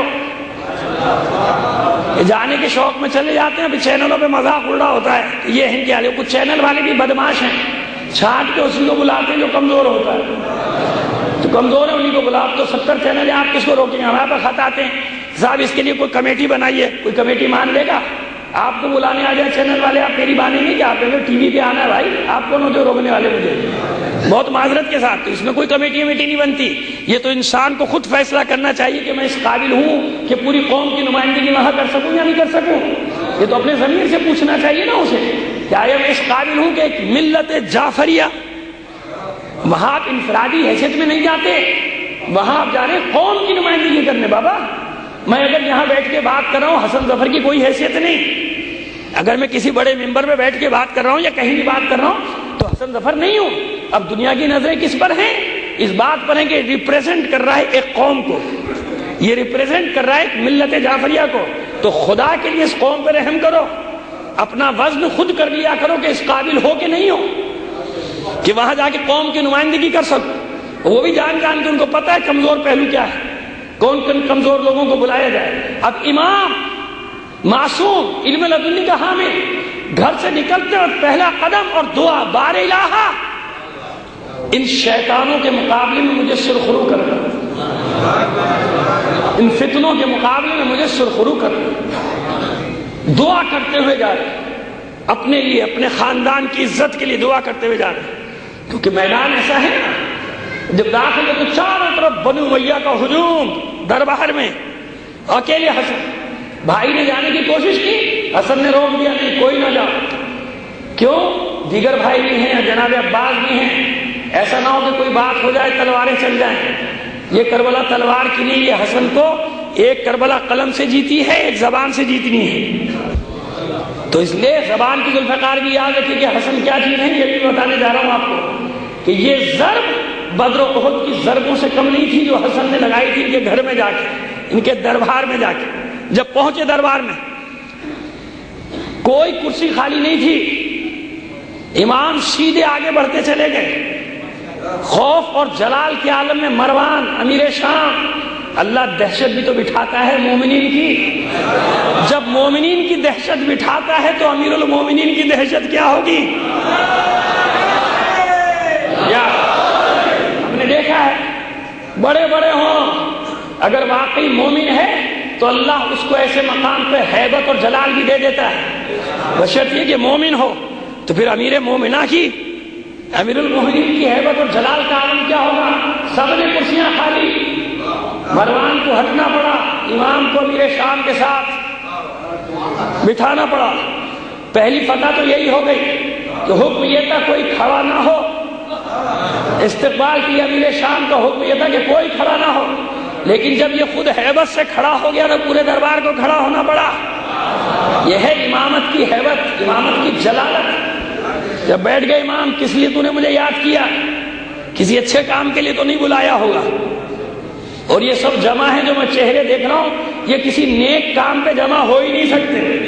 Speaker 2: جانے کے شوق میں چلے جاتے ہیں، ابھی چینلوں پہ مذاق اڑا ہوتا ہے، یہ ہیں کیا، کچھ چینل والے بھی بدماش ہیں، چھانٹ کے اسی کو بلاتے ہیں جو کمزور ہوتا ہے۔ کمزور ہیں انہیں کو بلاؤ. تو ستر چینل ہیں, آپ کس کو روکیں گے؟ ہمارے پاس خط آتے ہیں, صاحب اس کے لیے کوئی کمیٹی بنائیے. کوئی کمیٹی مان لے گا؟ آپ کو بلانے آ جائے چینل والے, آپ میری بانی نہیں کہ آپ ٹی وی پہ آنا ہے بھائی, آپ کون ہوتے ہو روکنے والے مجھے؟ بہت معذرت کے ساتھ, تو اس میں کوئی کمیٹی ومیٹی نہیں بنتی. یہ تو انسان کو خود فیصلہ کرنا چاہیے کہ میں اس قابل ہوں کہ پوری قوم کی نمائندگی وہاں کر سکوں یا نہیں کر سکوں. یہ تو اپنے ضمیر سے پوچھنا چاہیے نا اسے, کیا میں اس قابل ہوں کہ ایک ملت جعفریہ, وہاں آپ انفرادی حیثیت میں نہیں جاتے, وہاں آپ جا رہے ہیں قوم کی نمائندگی کرنے. بابا میں اگر یہاں بیٹھ کے بات کر رہا ہوں, حسن ظفر کی کوئی حیثیت نہیں. اگر میں کسی بڑے ممبر میں بیٹھ کے بات کر رہا ہوں یا کہیں بھی بات کر رہا ہوں تو حسن ظفر نہیں ہوں. اب دنیا کی نظریں کس پر ہیں؟ اس بات پر ہیں کہ ریپریزنٹ کر رہا ہے ایک قوم کو, یہ ریپریزنٹ کر رہا ہے ایک ملت جعفریہ کو. تو خدا کے لیے اس قوم پہ رحم کرو, اپنا وزن خود کر لیا کرو کہ اس قابل ہو کہ نہیں ہو کہ وہاں جا کے قوم کی نمائندگی کر سکو. وہ بھی جان جان کے ان کو پتہ ہے کمزور پہلو کیا ہے, کون کون کمزور لوگوں کو بلایا جائے. اب امام معصوم علم لدنی کا حامل, گھر سے نکلتے اور پہلا قدم اور دعا, بار الہا ان شیطانوں کے مقابلے میں مجھے سرخرو کر دو, ان فتنوں کے مقابلے میں مجھے سرخرو کر دو. دعا کرتے ہوئے جا رہے, اپنے لیے اپنے خاندان کی عزت کے لیے دعا کرتے ہوئے جا رہے, کیونکہ میدان ایسا ہے نا جب داخل تو چاروں طرف بنو امیہ کا ہجوم دربار میں. اکیلے حسن بھائی نے جانے کی کوشش کی, حسن نے روک دیا, نہیں کوئی نہ جاؤ. کیوں؟ دیگر بھائی بھی ہیں, جناب عباس بھی ہیں, ایسا نہ ہو کہ کوئی بات ہو جائے تلواریں چل جائیں. یہ کربلا تلوار کی نہیں, یہ حسن کو ایک کربلا قلم سے جیتی ہے, ایک زبان سے جیتنی ہے. تو اس لیے زبان کی ذوالفقار بھی یاد رکھیے کہ حسن کیا چیز ہے. یہ بھی بتانے جا رہا ہوں آپ کو کہ یہ ضرب بدر و احد کی ضربوں سے کم نہیں تھی جو حسن نے لگائی تھی ان کے گھر میں جا کے, ان کے دربار میں جا کے. جب پہنچے دربار میں کوئی کرسی خالی نہیں تھی, امام سیدھے آگے بڑھتے چلے گئے. خوف اور جلال کے عالم میں مروان امیر شام, اللہ دہشت بھی تو بٹھاتا ہے مومنین کی. جب مومنین کی دہشت بٹھاتا ہے تو امیر المومنین کی دہشت کیا ہوگی؟ یا ہم نے دیکھا ہے بڑے بڑے ہوں, اگر واقعی مومن ہے تو اللہ اس کو ایسے مقام پہ ہیبت اور جلال بھی دے دیتا ہے, بشرط یہ کہ مومن ہو. تو پھر امیر مومنہ کی, امیر المومنین کی ہیبت اور جلال کا عالم کیا ہوگا؟ سب نے کرسیاں خالی, مروان کو ہٹنا پڑا, امام کو امیر شام کے ساتھ بٹھانا پڑا. پہلی فتح تو یہی ہو گئی کہ حکم یہ تھا کوئی کھڑا نہ ہو. استقبال کی امیر شام کا حکم یہ تھا کہ کوئی کھڑا نہ ہو, لیکن جب یہ خود ہیبت سے کھڑا ہو گیا تو پورے دربار کو کھڑا ہونا پڑا. یہ ہے امامت کی ہیبت, امامت کی جلالت. جب بیٹھ گئے امام, کس لیے تو نے مجھے یاد کیا؟ کسی اچھے کام کے لیے تو نہیں بلایا ہوگا. اور یہ سب جمع ہیں جو میں چہرے دیکھ رہا ہوں, یہ کسی نیک کام پہ جمع ہو ہی نہیں سکتے.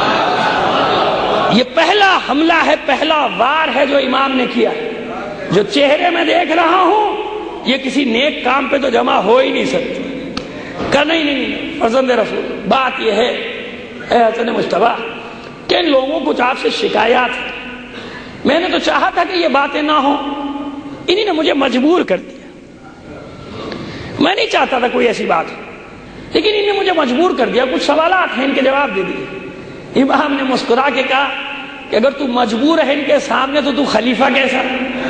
Speaker 2: یہ پہلا حملہ ہے, پہلا وار ہے جو امام نے کیا. جو چہرے میں دیکھ رہا ہوں یہ کسی نیک کام پہ تو جمع ہو ہی نہیں سکتے, کرنا ہی نہیں. فرزند رسول, بات یہ ہے اے حسن مجتبیٰ کہ ان لوگوں کو آپ سے شکایات ہے. میں نے تو چاہا تھا کہ یہ باتیں نہ ہوں, انہی نے مجھے مجبور کر دیا. میں نہیں چاہتا تھا کوئی ایسی بات, لیکن انہوں نے مجھے مجبور کر دیا. کچھ سوالات ہیں, ان کے جواب دے دیے. امام نے مسکرا کے کہا کہ اگر تو مجبور ہے ان کے سامنے تو تو خلیفہ کیسا؟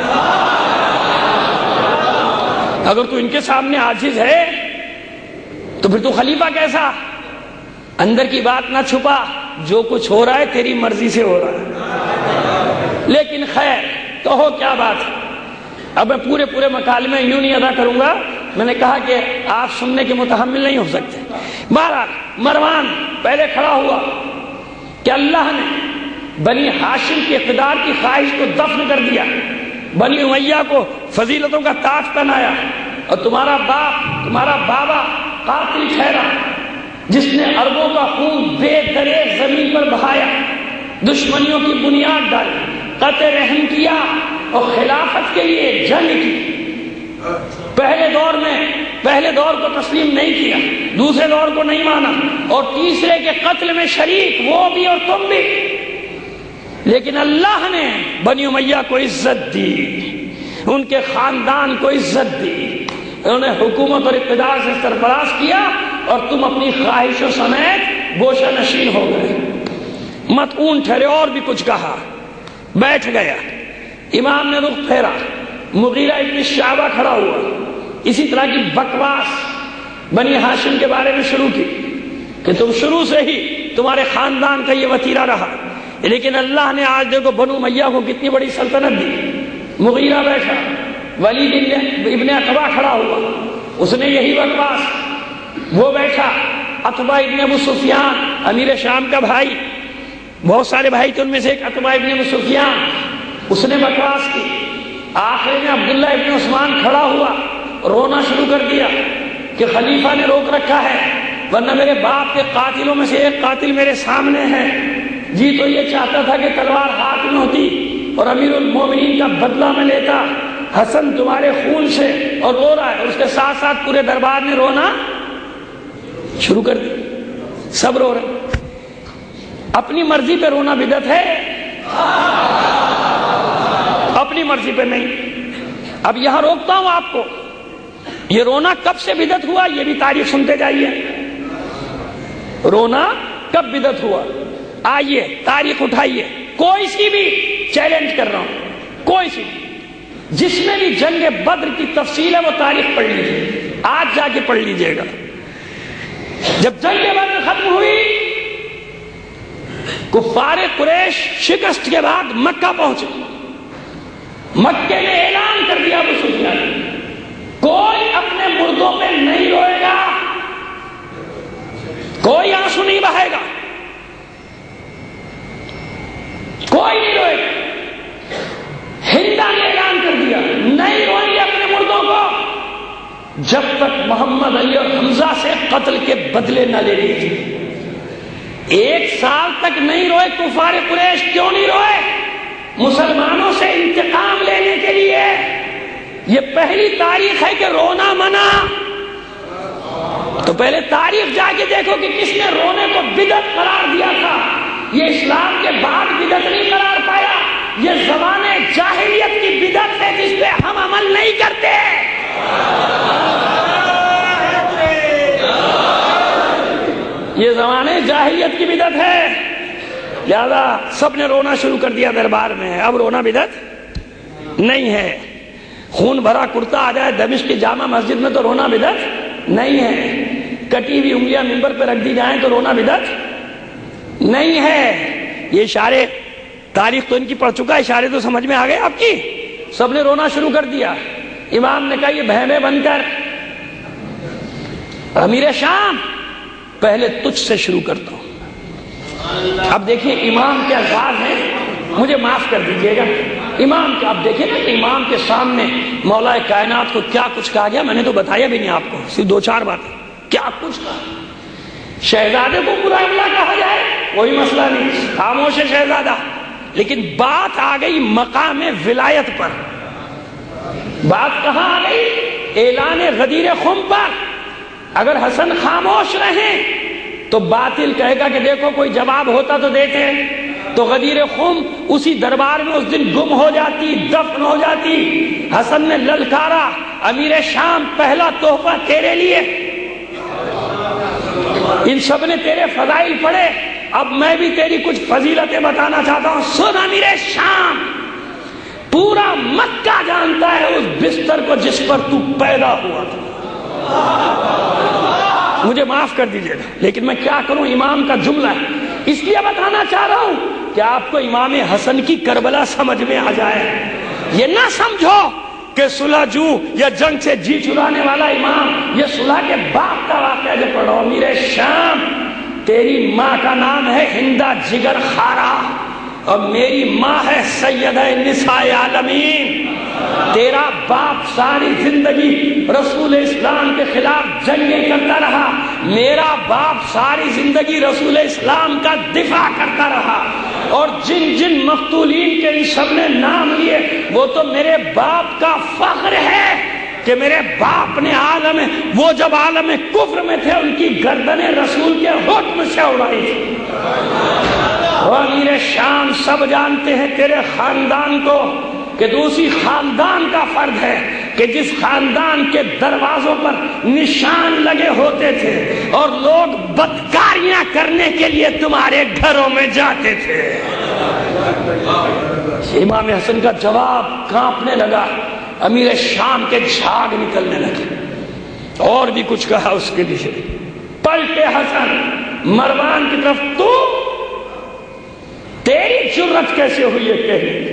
Speaker 2: اگر تو ان کے سامنے عاجز ہے تو پھر تو خلیفہ کیسا؟ اندر کی بات نہ چھپا, جو کچھ ہو رہا ہے تیری مرضی سے ہو رہا ہے. لیکن خیر کہو کیا بات ہے. اب میں پورے پورے مکالمے یوں نہیں ادا کروں گا, میں نے کہا کہ آپ سننے کے متحمل نہیں ہو سکتے. بہرحال مروان پہلے کھڑا ہوا کہ اللہ نے بنی ہاشم کی اقتدار کی خواہش کو دفن کر دیا, بنی امیہ کو فضیلتوں کا تاج پہنایا, اور تمہارا باپ تمہارا بابا قاتل ٹھہرا جس نے اربوں کا خون بے دریغ زمین پر بہایا, دشمنیوں کی بنیاد ڈالی, قطع رحم کیا اور خلافت کے لیے جنگ کی. پہلے دور میں پہلے دور کو تسلیم نہیں کیا, دوسرے دور کو نہیں مانا, اور تیسرے کے قتل میں شریک وہ بھی اور تم بھی. لیکن اللہ نے بنی امیہ کو عزت دی, ان کے خاندان کو عزت دی, انہوں نے حکومت اور اقتدار سے سرفراز کیا اور تم اپنی خواہشوں سمیت گوشہ نشین ہو گئے۔ مطعون ٹھہرے اور بھی کچھ کہا، بیٹھ گیا۔ امام نے رخ پھیرا، مغیرہ ابن شعبہ کھڑا ہوا، اسی طرح کی بکواس بنی ہاشم کے بارے میں شروع کی کہ تم شروع سے ہی تمہارے خاندان کا یہ وتیرہ رہا، لیکن اللہ نے آج دیکھو بنو امیہ کو کتنی بڑی سلطنت دی۔ مغیرہ بیٹھا، ولید ابن عقبہ کھڑا ہوا، اس نے یہی بکواس، وہ بیٹھا، عتبہ ابن ابو سفیان امیر شام کا بھائی، بہت سارے بھائی تھے ان میں سے ایک عتبہ ابن ابو سفیان، اس نے بکواس کی۔ آخر میں عبداللہ ابن عثمان کھڑا ہوا، رونا شروع کر دیا کہ خلیفہ نے روک رکھا ہے، ورنہ میرے باپ کے قاتلوں میں سے ایک قاتل میرے سامنے ہے، جی تو یہ چاہتا تھا کہ تلوار ہاتھ میں ہوتی اور امیر المومنین کا بدلہ میں لیتا، حسن تمہارے خون سے، اور رو رہا ہے، اور اس کے ساتھ ساتھ پورے دربار نے رونا شروع کر دی، سب رو رہے۔ اپنی مرضی پہ رونا بدعت ہے، اپنی مرضی پہ نہیں۔ اب یہاں روکتا ہوں آپ کو، یہ رونا کب سے بدعت ہوا یہ بھی تاریخ سنتے جائیے۔ رونا کب بدعت ہوا، آئیے تاریخ اٹھائیے، کوئی سی بھی چیلنج کر رہا ہوں، کوئی سی جس میں بھی جنگ بدر کی تفصیل ہے وہ تاریخ پڑھ لیجیے، آج جا کے پڑھ لیجیے گا۔ جب جنگ بدر ختم ہوئی، کفار قریش شکست کے بعد مکہ پہنچے، مکے نے اعلان کر دیا ابو سفیان کوئی اپنے مردوں پہ نہیں روئے گا، کوئی آنسو نہیں بہائے گا، کوئی نہیں روئے گا۔ ہندا نے اعلان کر دیا نہیں روئیں گے اپنے مردوں کو جب تک محمد علی اور حمزہ سے قتل کے بدلے نہ لے لیجیے۔ ایک سال تک نہیں روئے کفار قریش، کیوں نہیں روئے؟ مسلمانوں سے انتقام لینے کے لیے۔ یہ پہلی تاریخ ہے کہ رونا منع، تو پہلے تاریخ جا کے دیکھو کہ کس نے رونے کو بدعت قرار دیا تھا۔ یہ اسلام کے بعد بدعت نہیں قرار پایا، یہ زمانے جاہلیت کی بدعت ہے جس پہ ہم عمل نہیں کرتے۔ یہ زمانے جاہلیت کی بدعت ہے، لہذا سب نے رونا شروع کر دیا دربار میں۔ اب رونا بدعت نہیں ہے، خون بھرا کرتا آ جائے دمشق کی جامع مسجد میں تو رونا بدعت نہیں ہے، کٹی ہوئی انگلیاں منبر پہ رکھ دی جائیں تو رونا بدعت نہیں ہے۔ یہ اشارے تاریخ تو ان کی پڑھ چکا، اشارے تو سمجھ میں آ گئے آپ کی۔ سب نے رونا شروع کر دیا۔ امام نے کہا یہ بہمیں بن کر، امیر شام پہلے تجھ سے شروع کرتا ہوں۔ اب دیکھیے امام کے الفاظ ہیں، مجھے معاف کر دیجئے گا، امام کے آپ دیکھیں نا کہ امام کے سامنے مولا کائنات کو کیا کچھ کہا گیا، میں نے تو بتایا بھی نہیں آپ کو، صرف دو چار باتیں، کیا کچھ کہا۔ شہزادے کو برا بلا کہا جائے کوئی مسئلہ نہیں، خاموش ہے شہزادہ، لیکن بات آ گئی مقام ولایت پر، بات کہاں آ گئی؟ اعلان غدیر خم پر۔ اگر حسن خاموش رہے تو باطل کہے گا کہ دیکھو کوئی جواب ہوتا تو دیتے، تو غدیر خم اسی دربار میں اس دن گم ہو جاتی، دفن ہو جاتی۔ حسن نے للکارا امیر شام پہلا تحفہ تیرے لیے، ان سب نے تیرے فضائل پڑھے، اب میں بھی تیری کچھ فضیلتیں بتانا چاہتا ہوں، سن امیر شام، پورا مکہ جانتا ہے اس بستر کو جس پر تو پیدا ہوا تھا۔ مجھے معاف کر دیجئے گا لیکن میں کیا کروں، امام کا جملہ ہے، اس لیے بتانا چاہ رہا ہوں کہ آپ کو امام حسن کی کربلا سمجھ میں آ جائے۔ یہ نہ سمجھو کہ صلح جو یا جنگ سے جی چرانے والا امام، یہ صلح کے باپ کا واقعہ جو پڑھو۔ امیر شام، تیری ماں کا نام ہے ہندا جگر خارا اور میری ماں ہے سیدہ نساء عالمین۔ تیرا باپ ساری زندگی رسول اسلام کے خلاف جنگیں کرتا رہا، میرا باپ ساری زندگی رسول اسلام کا دفاع کرتا رہا، اور جن جن مقتولین کے ان سب نے نام لیے وہ تو میرے باپ کا فخر ہے کہ میرے باپ نے عالم، وہ جب عالم کفر میں تھے ان کی گردنیں رسول کے حکم سے اڑائی تھی۔ امیر شام، سب جانتے ہیں تیرے خاندان کو کہ تو اسی خاندان کا فرد ہے، کہ جس خاندان کے دروازوں پر نشان لگے ہوتے تھے اور لوگ بدکاریاں کرنے کے لیے تمہارے گھروں میں جاتے تھے. امام حسن کا جواب کانپنے لگا. امیر شام کے جھاگ نکلنے لگے. اور بھی کچھ کہا اس کے لیے. پلٹے حسن مروان کی طرف, تو تیری جرت کیسے ہوئی ہے کہنے.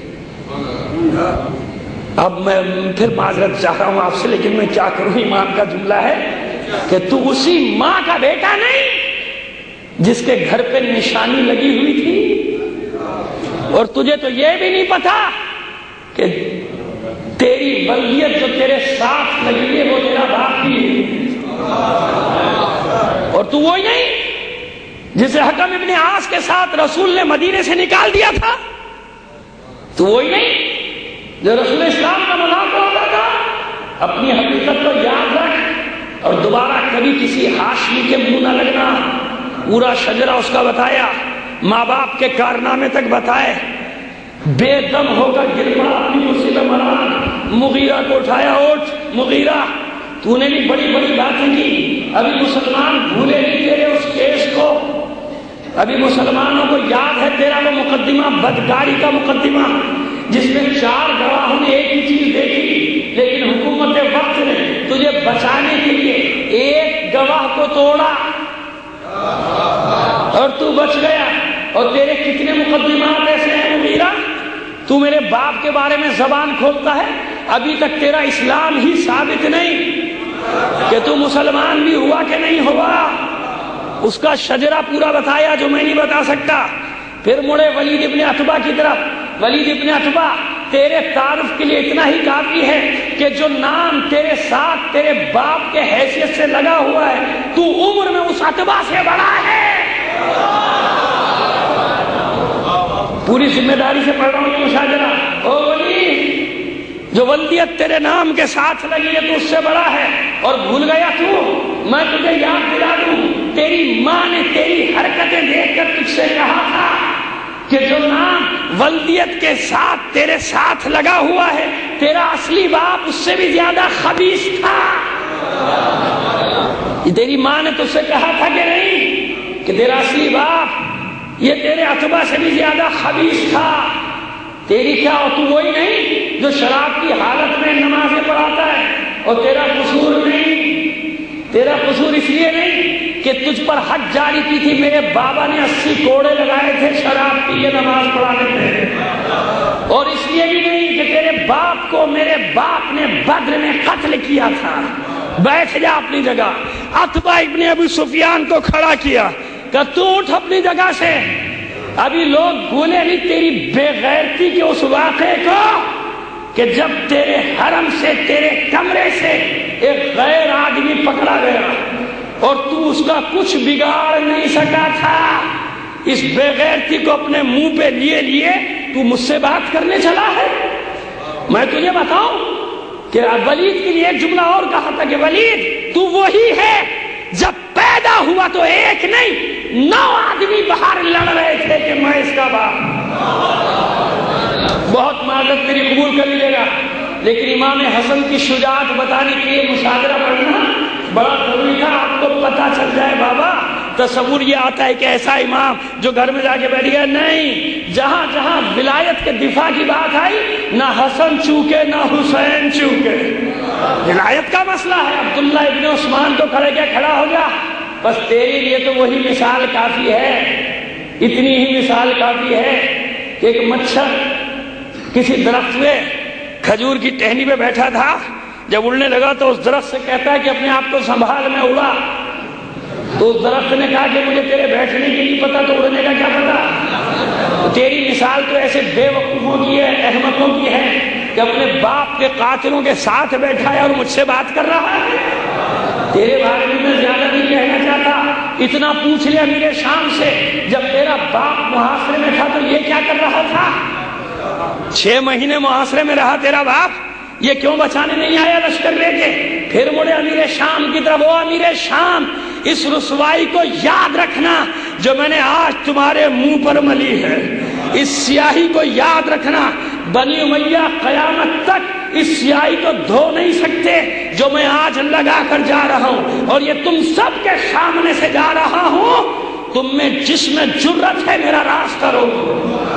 Speaker 2: اب میں پھر معذرت چاہ رہا ہوں آپ سے, لیکن میں کیا کروں. امام کا جملہ ہے کہ تو اسی ماں کا بیٹا نہیں جس کے گھر پہ نشانی لگی ہوئی تھی, اور تجھے تو یہ بھی نہیں پتا کہ تیری ولدیت جو تیرے ساتھ لگی ہے وہ تیرا باپ بھی ہے, اور تو وہی نہیں جسے حکم ابن عاص کے ساتھ رسول نے مدینے سے نکال دیا تھا. تو وہی نہیں جو رسول اسلام کا مذاق ہوتا تھا. اپنی حقیقت کو یاد رکھ اور دوبارہ کبھی کسی ہاشمی کے منہ نہ لگنا. پورا شجرہ اس کا بتایا, ماں باپ کے کارنامے تک بتائے. بے دم ہو کر گر پڑا اپنی کرسی پہ مرا. مغیرہ کو اٹھایا, اٹھ مغیرہ, تو نے بھی بڑی بڑی باتیں کی. ابھی مسلمان بھولے نہیں تیرے اس کیس کو. ابھی مسلمانوں کو یاد ہے تیرا وہ مقدمہ, بدکاری کا مقدمہ, جس میں چار گواہوں نے ایک ہی چیز دیکھی, لیکن حکومت وقت نے تجھے بچانے کے لیے ایک گواہ کو توڑا اور تو بچ گیا. اور تیرے کتنے مقدمات ایسے ہیں مغیرہ, تو میرے باپ کے بارے میں زبان کھولتا ہے. ابھی تک تیرا اسلام ہی ثابت نہیں کہ تو مسلمان بھی ہوا کہ نہیں ہوا. اس کا شجرہ پورا بتایا جو میں نہیں بتا سکتا. پھر مڑے ولید ابن عتبہ کی طرف. ولید ابن عتبہ تیرے تعارف کے لیے اتنا ہی کافی ہے کہ جو نام تیرے ساتھ تیرے باپ کے حیثیت سے لگا ہوا ہے, تو عمر میں اس عتبہ سے بڑا ہے. پوری ذمہ داری سے پڑھ رہا ہوں یہ مشاجرہ. او ولی, جو ولدیت تیرے نام کے ساتھ لگی ہے تو اس سے بڑا ہے. اور بھول گیا تو, میں تجھے یاد دلا دوں, تیری ماں نے تیری حرکتیں دیکھ کر تجھ سے کہا تھا کہ جو نام ولدیت کے ساتھ تیرے ساتھ لگا ہوا ہے, تیرا اصلی باپ اس سے بھی زیادہ خبیث تھا. یہ تیری ماں نے تجھ سے کہا تھا کہ نہیں کہ تیرا اصلی باپ یہ تیرے عتبہ سے بھی زیادہ خبیث تھا. تیری کیا, اور تو وہی نہیں جو شراب کی حالت میں نمازیں پڑھاتا ہے, اور تیرا قصور نہیں. تیرا قصور اس لیے نہیں کہ تجھ پر حد جاری کی تھی, میرے بابا نے اسی کوڑے لگائے تھے شراب پی کے نماز پڑھانے پہ. اور اس لیے بھی نہیں کہ تیرے باپ کو میرے باپ نے بدر میں قتل کیا تھا. بیٹھ جا اپنی جگہ. عتبہ ابن ابو سفیان کو کھڑا کیا کہ تو اٹھ اپنی جگہ سے. ابھی لوگ بھولے نہیں تیری بے غیرتی کے اس واقعے کو کہ جب تیرے حرم سے تیرے کمرے سے ایک غیر آدمی پکڑا گیا اور تو اس کا کچھ بگاڑ نہیں سکا تھا. اس بے غیرتی کو اپنے منہ پہ لیے لیے تو مجھ سے بات کرنے چلا ہے. میں تجھے بتاؤں کہ ولید کے لیے ایک جملہ اور کہا تھا کہ ولید تو وہی ہے جب پیدا ہوا تو ایک نہیں نو آدمی باہر لڑ رہے تھے کہ میں اس کا باپ. بہت معذرت میری قبول کر لیجیے گا, لیکن امام حسن کی شجاعت بتانے کے لیے مشاہدہ پڑھنا بڑا ضروری تھا. آپ کو پتا چل جائے بابا, تصور یہ آتا ہے کہ ایسا امام جو گھر میں جا کے بیٹھ گیا. نہیں, جہاں جہاں ولایت کے دفاع کی بات آئی نہ حسن چوکے نہ حسین چوکے. ولایت کا مسئلہ ہے, عبداللہ ابن عثمان کو کھڑے کیا کھڑا ہو گیا. بس تیرے لیے تو وہی مثال کافی ہے, اتنی ہی مثال کافی ہے کہ ایک مچھر کسی درخت میں کھجور کی ٹہنی پہ بیٹھا تھا. جب اڑنے لگا تو اس درخت سے کہتا ہے کہ اپنے آپ کو سنبھال, میں اڑا. تو اس درخت نے کہا کہ مجھے تیرے بیٹھنے کی نہیں پتا تو اڑنے کا کیا پتا. تیری مثال تو ایسے بے وقوفوں کی ہے, احمقوں کی ہے کہ اپنے باپ کے قاتلوں کے ساتھ بیٹھا ہے اور مجھ سے بات کر رہا ہے. تیرے بارے میں میں زیادہ نہیں کہنا چاہتا, اتنا پوچھ لیا میرے شام سے, جب تیرا باپ محاصرے میں تھا تو یہ کیا کر رہا تھا؟ چھ مہینے محاصرے میں رہا تیرا باپ, یہ کیوں بچانے نہیں آیا لشکر لے کے؟ پھر مڑے امیر شام کی طرف. وہ امیر شام, اس رسوائی کو یاد رکھنا جو میں نے آج تمہارے منہ پر ملی ہے, اس سیاہی کو یاد رکھنا بنی امیہ قیامت تک اس سیاہی کو دھو نہیں سکتے جو میں آج لگا کر جا رہا ہوں، اور یہ تم سب کے سامنے سے جا رہا ہوں۔ تم میں جس میں جرت ہے میرا راستہ روکو۔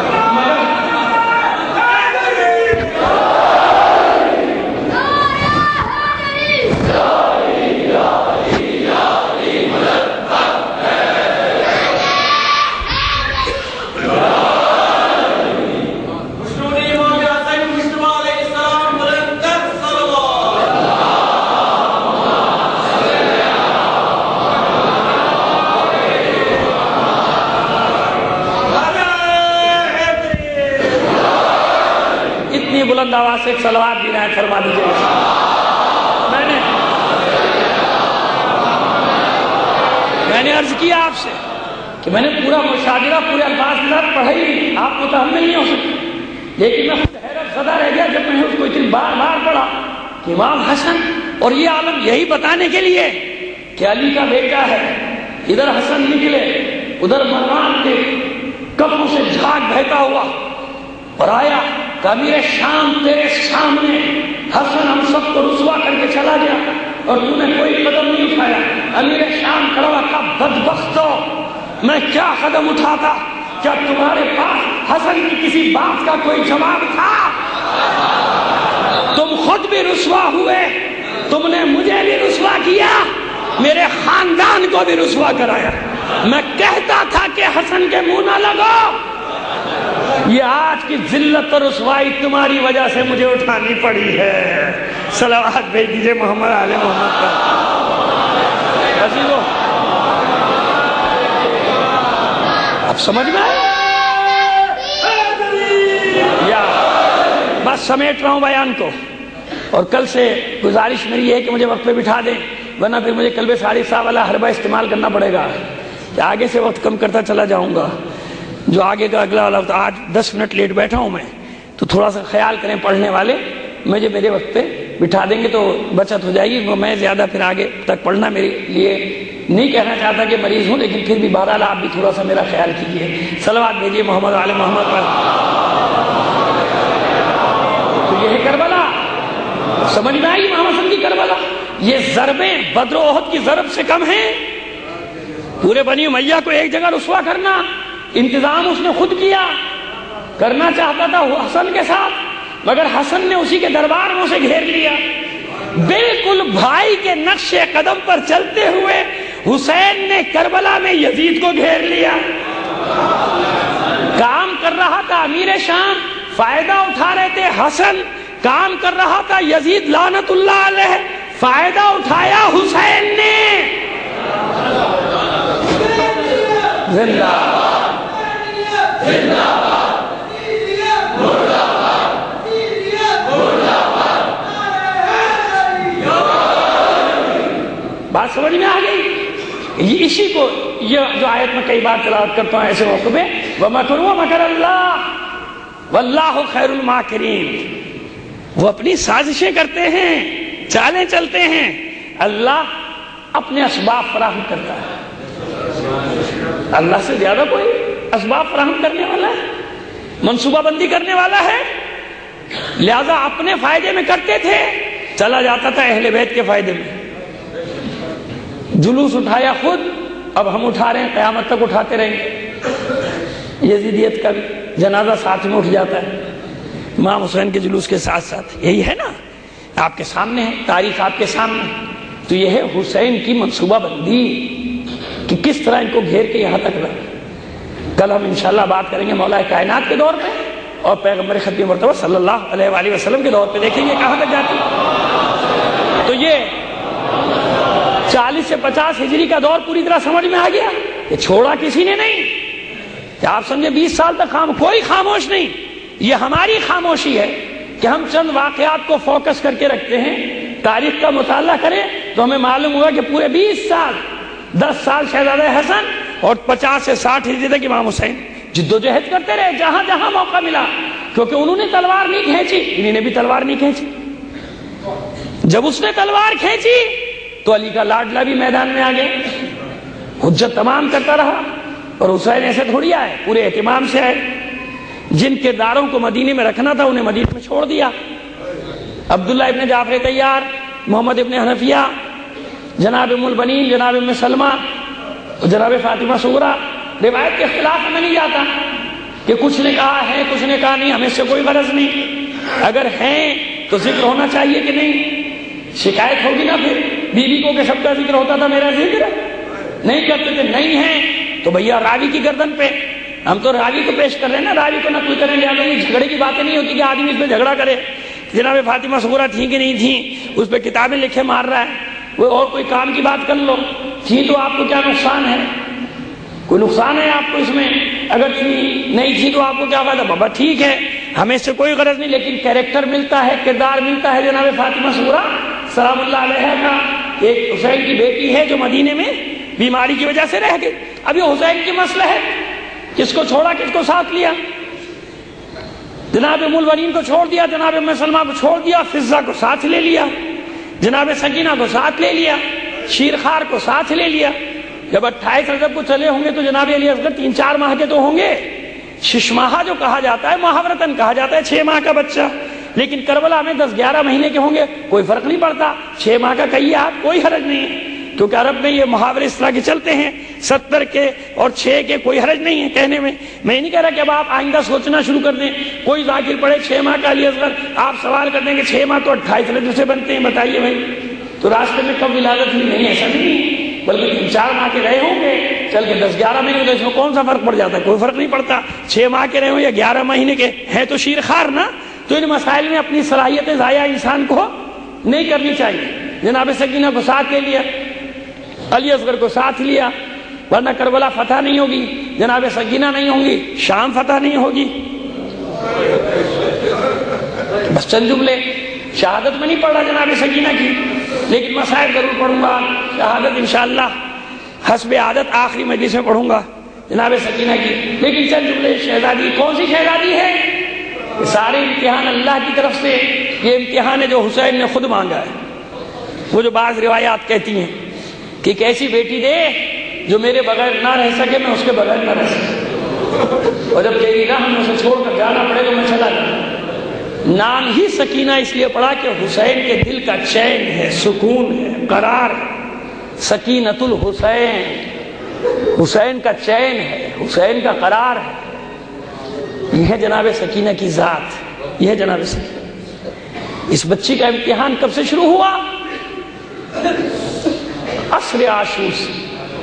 Speaker 2: بلند آواز سے ایک صلوات بھی عنایت فرما دیجیے۔ میں نے میں نے عرض کیا آپ سے کہ میں نے پورا مشاجرہ پورے الفاظ کے ساتھ پڑھا ہی نہیں، آپ متحمل نہیں ہو سکتے، لیکن میں خود حیرت زدہ رہ گیا جب میں نے اس کو اتنی بار بار پڑھا کہ امام حسن، اور یہ عالم یہی بتانے کے لیے کہ علی کا بیٹا ہے، ادھر حسن نکلے ادھر مروان کے کفوں سے جھاگ بہتا ہوا اور آیا کہ امیر شام تیرے سامنے حسن ہم سب کو رسوا کر کے چلا گیا اور تو نے کوئی قدم نہیں اٹھایا۔ امیر شام کھڑا ہوا کہا بدبختو، میں کیا قدم اٹھاتا؟ کیا تمہارے پاس حسن کی کسی بات کا کوئی جواب تھا؟ تم خود بھی رسوا ہوئے، تم نے مجھے بھی رسوا کیا، میرے خاندان کو بھی رسوا کرایا۔ میں کہتا تھا کہ حسن کے منہ نہ لگو، یہ آج کی ذلت اور رسوائی تمہاری وجہ سے مجھے اٹھانی پڑی ہے۔ صلوات بھیج دیجئے محمد آل محمد پر۔ عزیزو اب سمجھ میں آئے؟ یا بس سمیٹ رہا ہوں بیان کو، اور کل سے گزارش میری یہ ہے کہ مجھے وقت پہ بٹھا دیں، ورنہ پھر مجھے کلب ساڑی صاحب والا حربہ استعمال کرنا پڑے گا کہ آگے سے وقت کم کرتا چلا جاؤں گا۔ جو آگے کا اگلا والا آج دس منٹ لیٹ بیٹھا ہوں میں، تو تھوڑا سا خیال کریں پڑھنے والے، مجھے میرے وقت پہ بٹھا دیں گے تو بچت ہو جائے گی۔ میں زیادہ پھر آگے تک پڑھنا میرے لیے نہیں کہنا چاہتا کہ مریض ہوں، لیکن پھر بھی بہرحال آپ بھی تھوڑا سا میرا خیال کیجیے۔ صلوات بھیجیے محمد آل محمد پر۔ تو یہ ہے کربلا، سمجھ میں آئی امام حسن کی کربلا؟ یہ ضربیں بدر و احد کی ضرب سے کم ہیں؟ پورے بنی امیہ کو ایک جگہ رسوا کرنا، انتظام اس نے خود کیا، کرنا چاہتا تھا حسن کے ساتھ، مگر حسن نے اسی کے دربار میں اسے گھیر لیا۔ بالکل بھائی کے نقش قدم پر چلتے ہوئے حسین نے کربلا میں یزید کو گھیر لیا۔ کام کر رہا تھا امیر شام، فائدہ اٹھا رہے تھے حسن، کام کر رہا تھا یزید لعنت اللہ علیہ، فائدہ اٹھایا حسین نے۔ زندہ بات سمجھ میں آ گئی؟ یہ اسی کو یہ جو آیت میں کئی بار تلاوت کرتا ہوں ایسے موقع پہ، وَمَكَرُوا وَمَكَرَ اللَّهُ وَاللَّهُ خَيْرُ الْمَاكِرِينَ، وہ اپنی سازشیں کرتے ہیں، چالیں چلتے ہیں، اللہ اپنے اسباب فراہم کرتا ہے۔ اللہ سے زیادہ کوئی اسباب فراہم کرنے والا ہے، منصوبہ بندی کرنے والا ہے، لہذا اپنے فائدے میں کرتے تھے، چلا جاتا تھا اہل بیت کے فائدے میں۔ جلوس اٹھایا خود، اب ہم اٹھا رہے ہیں، قیامت تک اٹھاتے رہیں گے۔ یزیدیت کا بھی جنازہ ساتھ میں اٹھ جاتا ہے امام حسین کے جلوس کے ساتھ ساتھ، یہی ہے نا، آپ کے سامنے ہے تاریخ، آپ کے سامنے۔ تو یہ ہے حسین کی منصوبہ بندی کہ کس طرح ان کو گھیر کے یہاں تک رہا۔ کل ہم انشاءاللہ بات کریں گے مولا کائنات کے دور پہ، اور پیغمبر ختم مرتبہ صلی اللہ علیہ وآلہ وسلم کے دور پہ، دیکھیں گے کہاں تک جاتی۔ تو یہ چالیس سے پچاس ہجری کا دور پوری طرح سمجھ میں آ گیا، یہ چھوڑا کسی نے نہیں کہ آپ سمجھے بیس سال تک خام کوئی خاموش نہیں۔ یہ ہماری خاموشی ہے کہ ہم چند واقعات کو فوکس کر کے رکھتے ہیں، تاریخ کا مطالعہ کریں تو ہمیں معلوم ہوا کہ پورے بیس سال، دس سال شہزادہ حسن اور پچاس سے ساٹھ ہجری تک امام حسین جد و جہد کرتے رہے جہاں جہاں موقع ملا، کیونکہ انہوں نے تلوار نہیں کھینچی، انہوں نے بھی تلوار نہیں کھینچی۔ جب اس نے تلوار کھینچی تو علی کا لاڈلا بھی میدان میں آ گیا، حجت تمام کرتا رہا، اور حسین ایسے تھوڑی آئے، پورے اہتمام سے آئے۔ جن کرداروں کو مدینے میں رکھنا تھا انہیں مدینے میں چھوڑ دیا. عبداللہ ابن جعفر طیار، محمد ابن حنفیہ، جناب ام البنین، جناب ام سلمہ، جناب فاطمہ صغریٰ. روایت کے اختلاف ہمیں نہیں جاتا کہ کچھ نے کہا ہے کچھ نے کہا نہیں، ہمیں سے کوئی غرض نہیں. اگر ہیں تو ذکر ہونا چاہیے کہ نہیں؟ شکایت ہوگی نا پھر بیوی کو کہ سب کا ذکر ہوتا تھا میرا ذکر نہیں کرتے تھے. نہیں ہیں تو بھیا راوی کی گردن پہ. ہم تو راوی کو پیش کر رہے ہیں نا، راوی کو نقل کریں. لہٰذا یہ جھگڑے کی باتیں نہیں ہوتی کہ آدمی اس پہ جھگڑا کرے جناب فاطمہ صغریٰ تھیں کہ نہیں تھیں، اس پہ کتابیں لکھے مار رہا ہے. وہ اور کوئی کام کی بات کر لو، تھی تو آپ کو کیا نقصان ہے؟ کوئی نقصان ہے آپ کو اس میں؟ اگر تھی نہیں تھی تو آپ کو کیا فائدہ؟ بابا ٹھیک ہے، ہمیں سے کوئی غرض نہیں، لیکن کیریکٹر ملتا ہے، کردار ملتا ہے جناب فاطمہ صغریٰ سلام اللہ علیہ کا. ایک حسین کی بیٹی ہے جو مدینے میں بیماری کی وجہ سے رہ گئی. اب یہ حسین کی مسئلہ ہے، کس کو چھوڑا کس کو ساتھ لیا؟ جناب ام البنین کو چھوڑ دیا، جناب ام سلمہ کو چھوڑ دیا، فضہ کو ساتھ لے لیا، جناب سکینہ کو ساتھ لے لیا، شیرخوار کو ساتھ لے لیا. جب اٹھائیس رجب کو چلے ہوں گے تو جناب علی اصغر تین چار ماہ کے تو ہوں گے. شش ماہ جو کہا جاتا ہے محاورتاً کہا جاتا ہے چھ ماہ کا بچہ، لیکن کربلا میں دس گیارہ مہینے کے ہوں گے، کوئی فرق نہیں پڑتا. چھ ماہ کا کہیے آپ، کوئی حرج نہیں ہے، کیونکہ عرب میں یہ محاورے اس طرح کے چلتے ہیں، ستر کے اور چھ کے کوئی حرج نہیں ہے کہنے میں. میں نہیں کہہ رہا کہ اب آپ آئندہ سوچنا شروع کر دیں. کوئی ذاکر پڑھے چھ ماہ کا علی اصغر، آپ سوال کر دیں کہ چھ ماہ تو اٹھائیس رجب سے بنتے ہیں، بتائیے بھائی تو راستے میں کب ولادت ہوئی؟ نہیں، ایسا نہیں، بلکہ تین چار ماہ کے رہے ہوں گے، چل کے دس گیارہ مہینے تو اس میں کون سا فرق پڑ جاتا ہے؟ کوئی فرق نہیں پڑتا. چھ ماہ کے رہے ہوں یا گیارہ مہینے کے ہیں تو شیرخوار نا. تو ان مسائل میں اپنی صلاحیتیں ضائع انسان کو نہیں کرنی چاہیے. جناب سکینہ کو ساتھ لے لیا، علی اصغر کو ساتھ لیا، ورنہ کربلا فتح نہیں ہوگی، جناب سکینہ نہیں ہوں گی، شام فتح نہیں ہوگی. بس چند جملے. شہادت میں نہیں پڑھ رہا جناب سکینہ کی، لیکن مسائل ضرور پڑھوں گا. شہادت انشاءاللہ حسب عادت آخری مجلس میں پڑھوں گا جناب سکینہ کی. لیکن چند جملے. شہزادی کون سی شہزادی ہے؟ یہ سارے امتحان اللہ کی طرف سے، یہ امتحان ہے جو حسین نے خود مانگا ہے. وہ جو بعض روایات کہتی ہیں کہ ایک ایسی بیٹی دے جو میرے بغیر نہ رہ سکے، میں اس کے بغیر نہ رہ سکوں، اور جب کہے گی نہ ہمیں اسے چھوڑ کر جانا پڑے تو میں چلا جاؤں. نام ہی سکینہ اس لیے پڑھا کہ حسین کے دل کا چین ہے، سکون ہے، قرار ہے. سکینۃ الحسین، حسین کا چین ہے، حسین کا قرار ہے. یہ ہے جناب سکینہ کی ذات، یہ ہے جناب سکینہ. اس بچی کا امتحان کب سے شروع ہوا؟ عصر عاشور سے.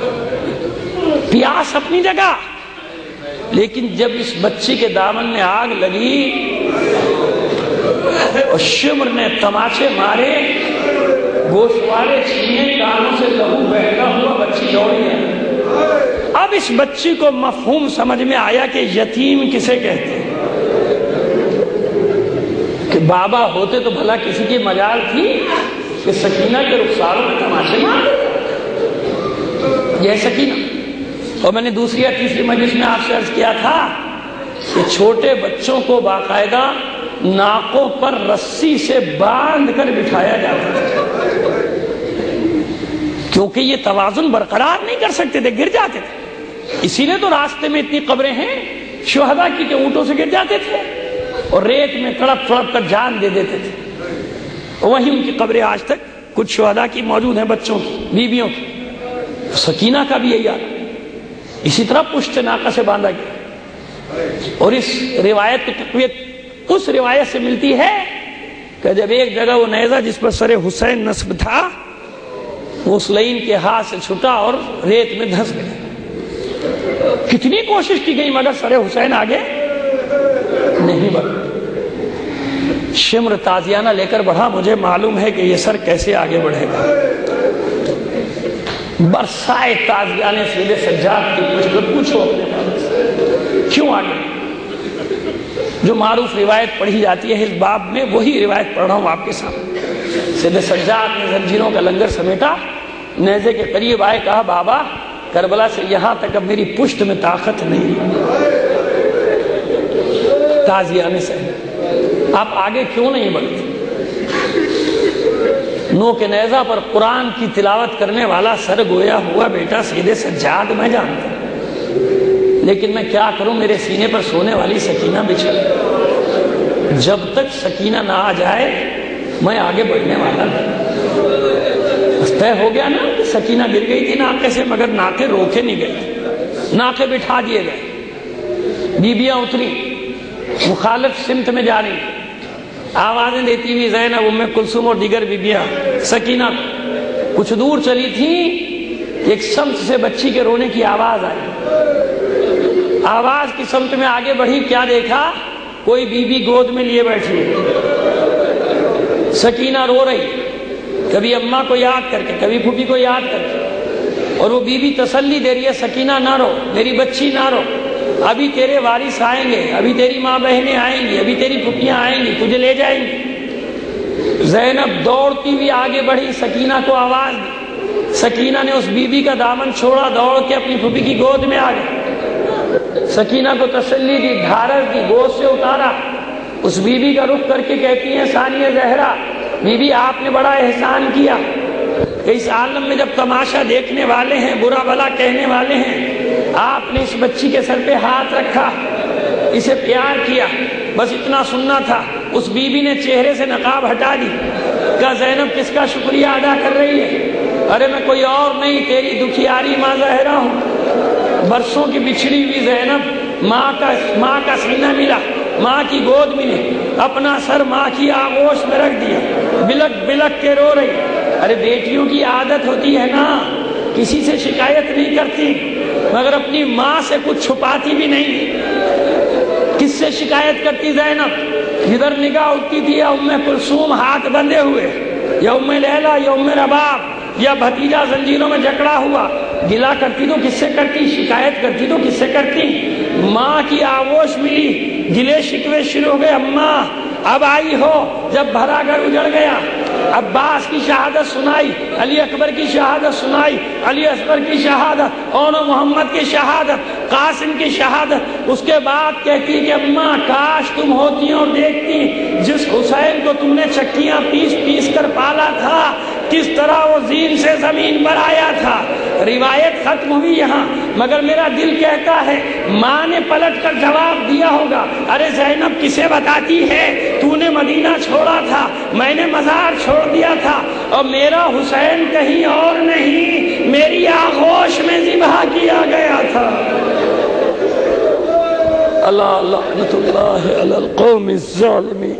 Speaker 2: پیاس اپنی جگہ، لیکن جب اس بچی کے دامن میں آگ لگی اور شمر نے تماچے مارے، گوشوارے چھینے، کانوں سے لہو بہتا ہوا بچی دوڑی ہے. اب اس بچی کو مفہوم سمجھ میں آیا کہ یتیم کسے کہتے ہیں. کہ بابا ہوتے تو بھلا کسی کی مجال تھی کہ سکینہ کے رخساروں میں تماچے مارے. یہ سکینہ. اور میں نے دوسری یا تیسری مجلس میں آپ سے عرض کیا تھا کہ چھوٹے بچوں کو باقاعدہ ناکوں پر رسی سے باندھ کر بٹھایا جاتا تھا، کیونکہ یہ توازن برقرار نہیں کر سکتے تھے، گر جاتے تھے. اسی لیے تو راستے میں اتنی قبریں ہیں شہداء کی کہ اونٹوں سے گر جاتے تھے اور ریت میں تڑپ تڑپ کر جان دے دیتے تھے. وہی ان کی قبریں آج تک کچھ شہداء کی موجود ہیں، بچوں کی، بیویوں کی. سکینہ کا بھی یہی حال، اسی طرح پشت ناقہ سے باندھا گیا. اور اس روایت کی تقویت اس روایت سے ملتی ہے کہ جب ایک جگہ وہ نیزہ جس پر سر حسین نصب تھا وہ سلیم کے ہاتھ سے چھٹا اور ریت میں دھس گیا. کتنی کوشش کی گئی مگر سر حسین آگے نہیں بڑھا. شمر تازیانہ لے کر بڑھا، مجھے معلوم ہے کہ یہ سر کیسے آگے بڑھے گا. برسائے تازیانے سیدھے سجاد کی پوچھ کر پوچھو اپنے بابا سے کیوں آگے. جو معروف روایت پڑھی جاتی ہے اس باب میں وہی روایت پڑھ رہا ہوں آپ کے سامنے. سیدھے سجاد نے زنجیروں کا لنگر سمیٹا، نیزے کے قریب آئے، کہا بابا کربلا سے یہاں تک اب میری پشت میں طاقت نہیں. تازیانے سے آپ آگے کیوں نہیں بڑھتے؟ نو کے نیزہ پر قرآن کی تلاوت کرنے والا سر گویا ہوا بیٹا سیدھے سجاد میں جانتا، لیکن میں کیا کروں، میرے سینے پر سونے والی سکینہ بچھڑ گئی۔ جب تک سکینہ نہ آ جائے میں آگے بڑھنے والا نہیں۔ طے ہو گیا نا، سکینہ گر گئی تھی ناقے سے، مگر ناقے روکے نہیں گئے، ناقے بٹھا دیے گئے۔ بیبیاں اتری، مخالف سمت میں جا رہی، آوازیں دیتی ہوئی زینب، ام کلثوم اور دیگر بیبیاں۔ سکینہ کچھ دور چلی تھی، ایک سمت سے بچی کے رونے کی آواز آئی، آواز کی سمت میں آگے بڑھی، کیا دیکھا؟ کوئی بیوی گود میں لیے بیٹھی ہے، سکینہ رو رہی، کبھی اماں کو یاد کر کے، کبھی پھوپھی کو یاد کر کے، اور وہ بیوی تسلی دے رہی ہے، سکینہ نہ رو، میری بچی نہ رو، ابھی تیرے وارث آئیں گے، ابھی تیری ماں بہنیں آئیں گی، ابھی تیری پھوپھیاں آئیں گی، تجھے لے جائیں گی۔ زینب دوڑتی ہوئی آگے بڑھی، سکینہ کو آواز دی، سکینہ نے اس بیوی کا دامن چھوڑا، دوڑ کے اپنی پھوپھی کی گود میں آ گئی، سکینہ کو تسلی دی، ڈھارس دی، گود سے اتارا، اس بیوی کا رخ کر کے کہتی ہیں ثانیہ زہرا، بی بی آپ نے بڑا احسان کیا کہ اس عالم میں جب تماشا دیکھنے والے ہیں، برا بھلا کہنے والے ہیں، آپ نے اس بچی کے سر پہ ہاتھ رکھا، اسے پیار کیا، بس اتنا سننا تھا۔ اس بی بی نے چہرے سے نقاب ہٹا دی، کہا زینب کس کا شکریہ ادا کر رہی ہے؟ ارے میں کوئی اور نہیں، تیری دکھیاری ماں زہرا ہوں۔ برسوں کی بچھڑی ہوئی زینب ماں کا ماں کا سینہ ملا، ماں کی گود ملی، اپنا سر ماں کی آغوش میں رکھ دیا، بلک بلک کے رو رہی۔ ارے بیٹیوں کی عادت ہوتی ہے نا، کسی سے شکایت نہیں کرتی، مگر اپنی ماں سے کچھ چھپاتی بھی نہیں۔ کس سے شکایت کرتی زینب؟ جدھر نگاہ اٹھتی تھی، یا ام کلثوم ہاتھ بندھے ہوئے، یا ام لیلا، یا ام رباب، یا بھتیجا زنجیروں میں جکڑا ہوا، گلا کرتی تو کس سے کرتی، شکایت کرتی تو کس سے کرتی؟ ماں کی آغوش ملی، گلے شکوے شروع ہو گئے، اماں اب آئی ہو، جب بھرا گھر اجڑ گیا، عباس کی شہادت سنائی، علی اکبر کی شہادت سنائی، علی اصغر کی شہادت، اور محمد کی شہادت، قاسم کی شہادت، اس کے بعد کہتی کہ اماں کاش تم ہوتی اور دیکھتی جس حسین کو تم نے چکیاں پیس پیس کر پالا تھا، کس طرح وہ زین سے زمین پر آیا تھا۔ روایت ختم ہوئی یہاں، مگر میرا دل کہتا ہے ماں نے پلٹ کر جواب دیا ہوگا، ارے زینب کسے بتاتی ہے، تو نے مدینہ چھوڑا تھا، میں نے مزار چھوڑ دیا تھا، اور میرا حسین کہیں اور نہیں، میری آغوش میں ذبح کیا گیا تھا۔ اللہ لعنت اللہ علی القوم الظالمین۔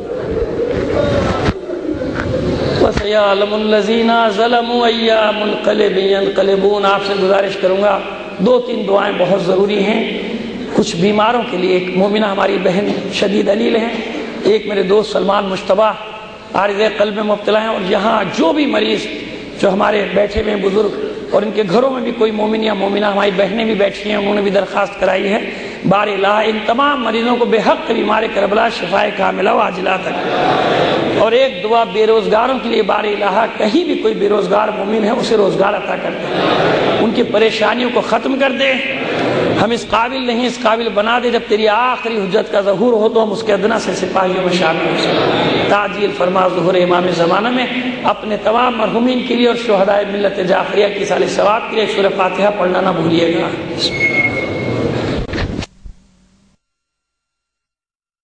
Speaker 2: وَسَيَعْلَمُ الَّذِينَ ظَلَمُوا أَيَّ مُنْقَلِبٍ يَنْقَلِبُونَ۔ آپ سے گزارش کروں گا، دو تین دعائیں بہت ضروری ہیں کچھ بیماروں کے لیے۔ ایک مومنہ ہماری بہن شدید علیل ہیں، ایک میرے دوست سلمان مشتبہ عارض قلب میں مبتلا ہیں، اور یہاں جو بھی مریض جو ہمارے بیٹھے ہوئے بزرگ، اور ان کے گھروں میں بھی کوئی مومن یا مومنہ ہماری بہنیں بھی بیٹھی ہیں، انہوں نے بھی درخواست کرائی ہے، بار الہ ان تمام مریضوں کو بے حق بیمار کربلا شفائے کاملہ و عاجلہ تک۔ اور ایک دعا بے روزگاروں کے لیے، بار الہ کہیں بھی کوئی بے روزگار مومن ہے اسے روزگار عطا کر دے، ان کی پریشانیوں کو ختم کر دے، ہم اس قابل نہیں اس قابل بنا دے، جب تیری آخری حجت کا ظہور ہو تو ہم اس کے ادنا سے سپاہیوں میں شامل ہو سکیں۔ تعجیل فرما ظہور امام زمانہ میں اپنے تمام مرحومین کے لیے اور شہدائے ملت جعفریہ کی سال ثواب کے لیے سورہ فاتحہ پڑھنا نہ بھولیے گا۔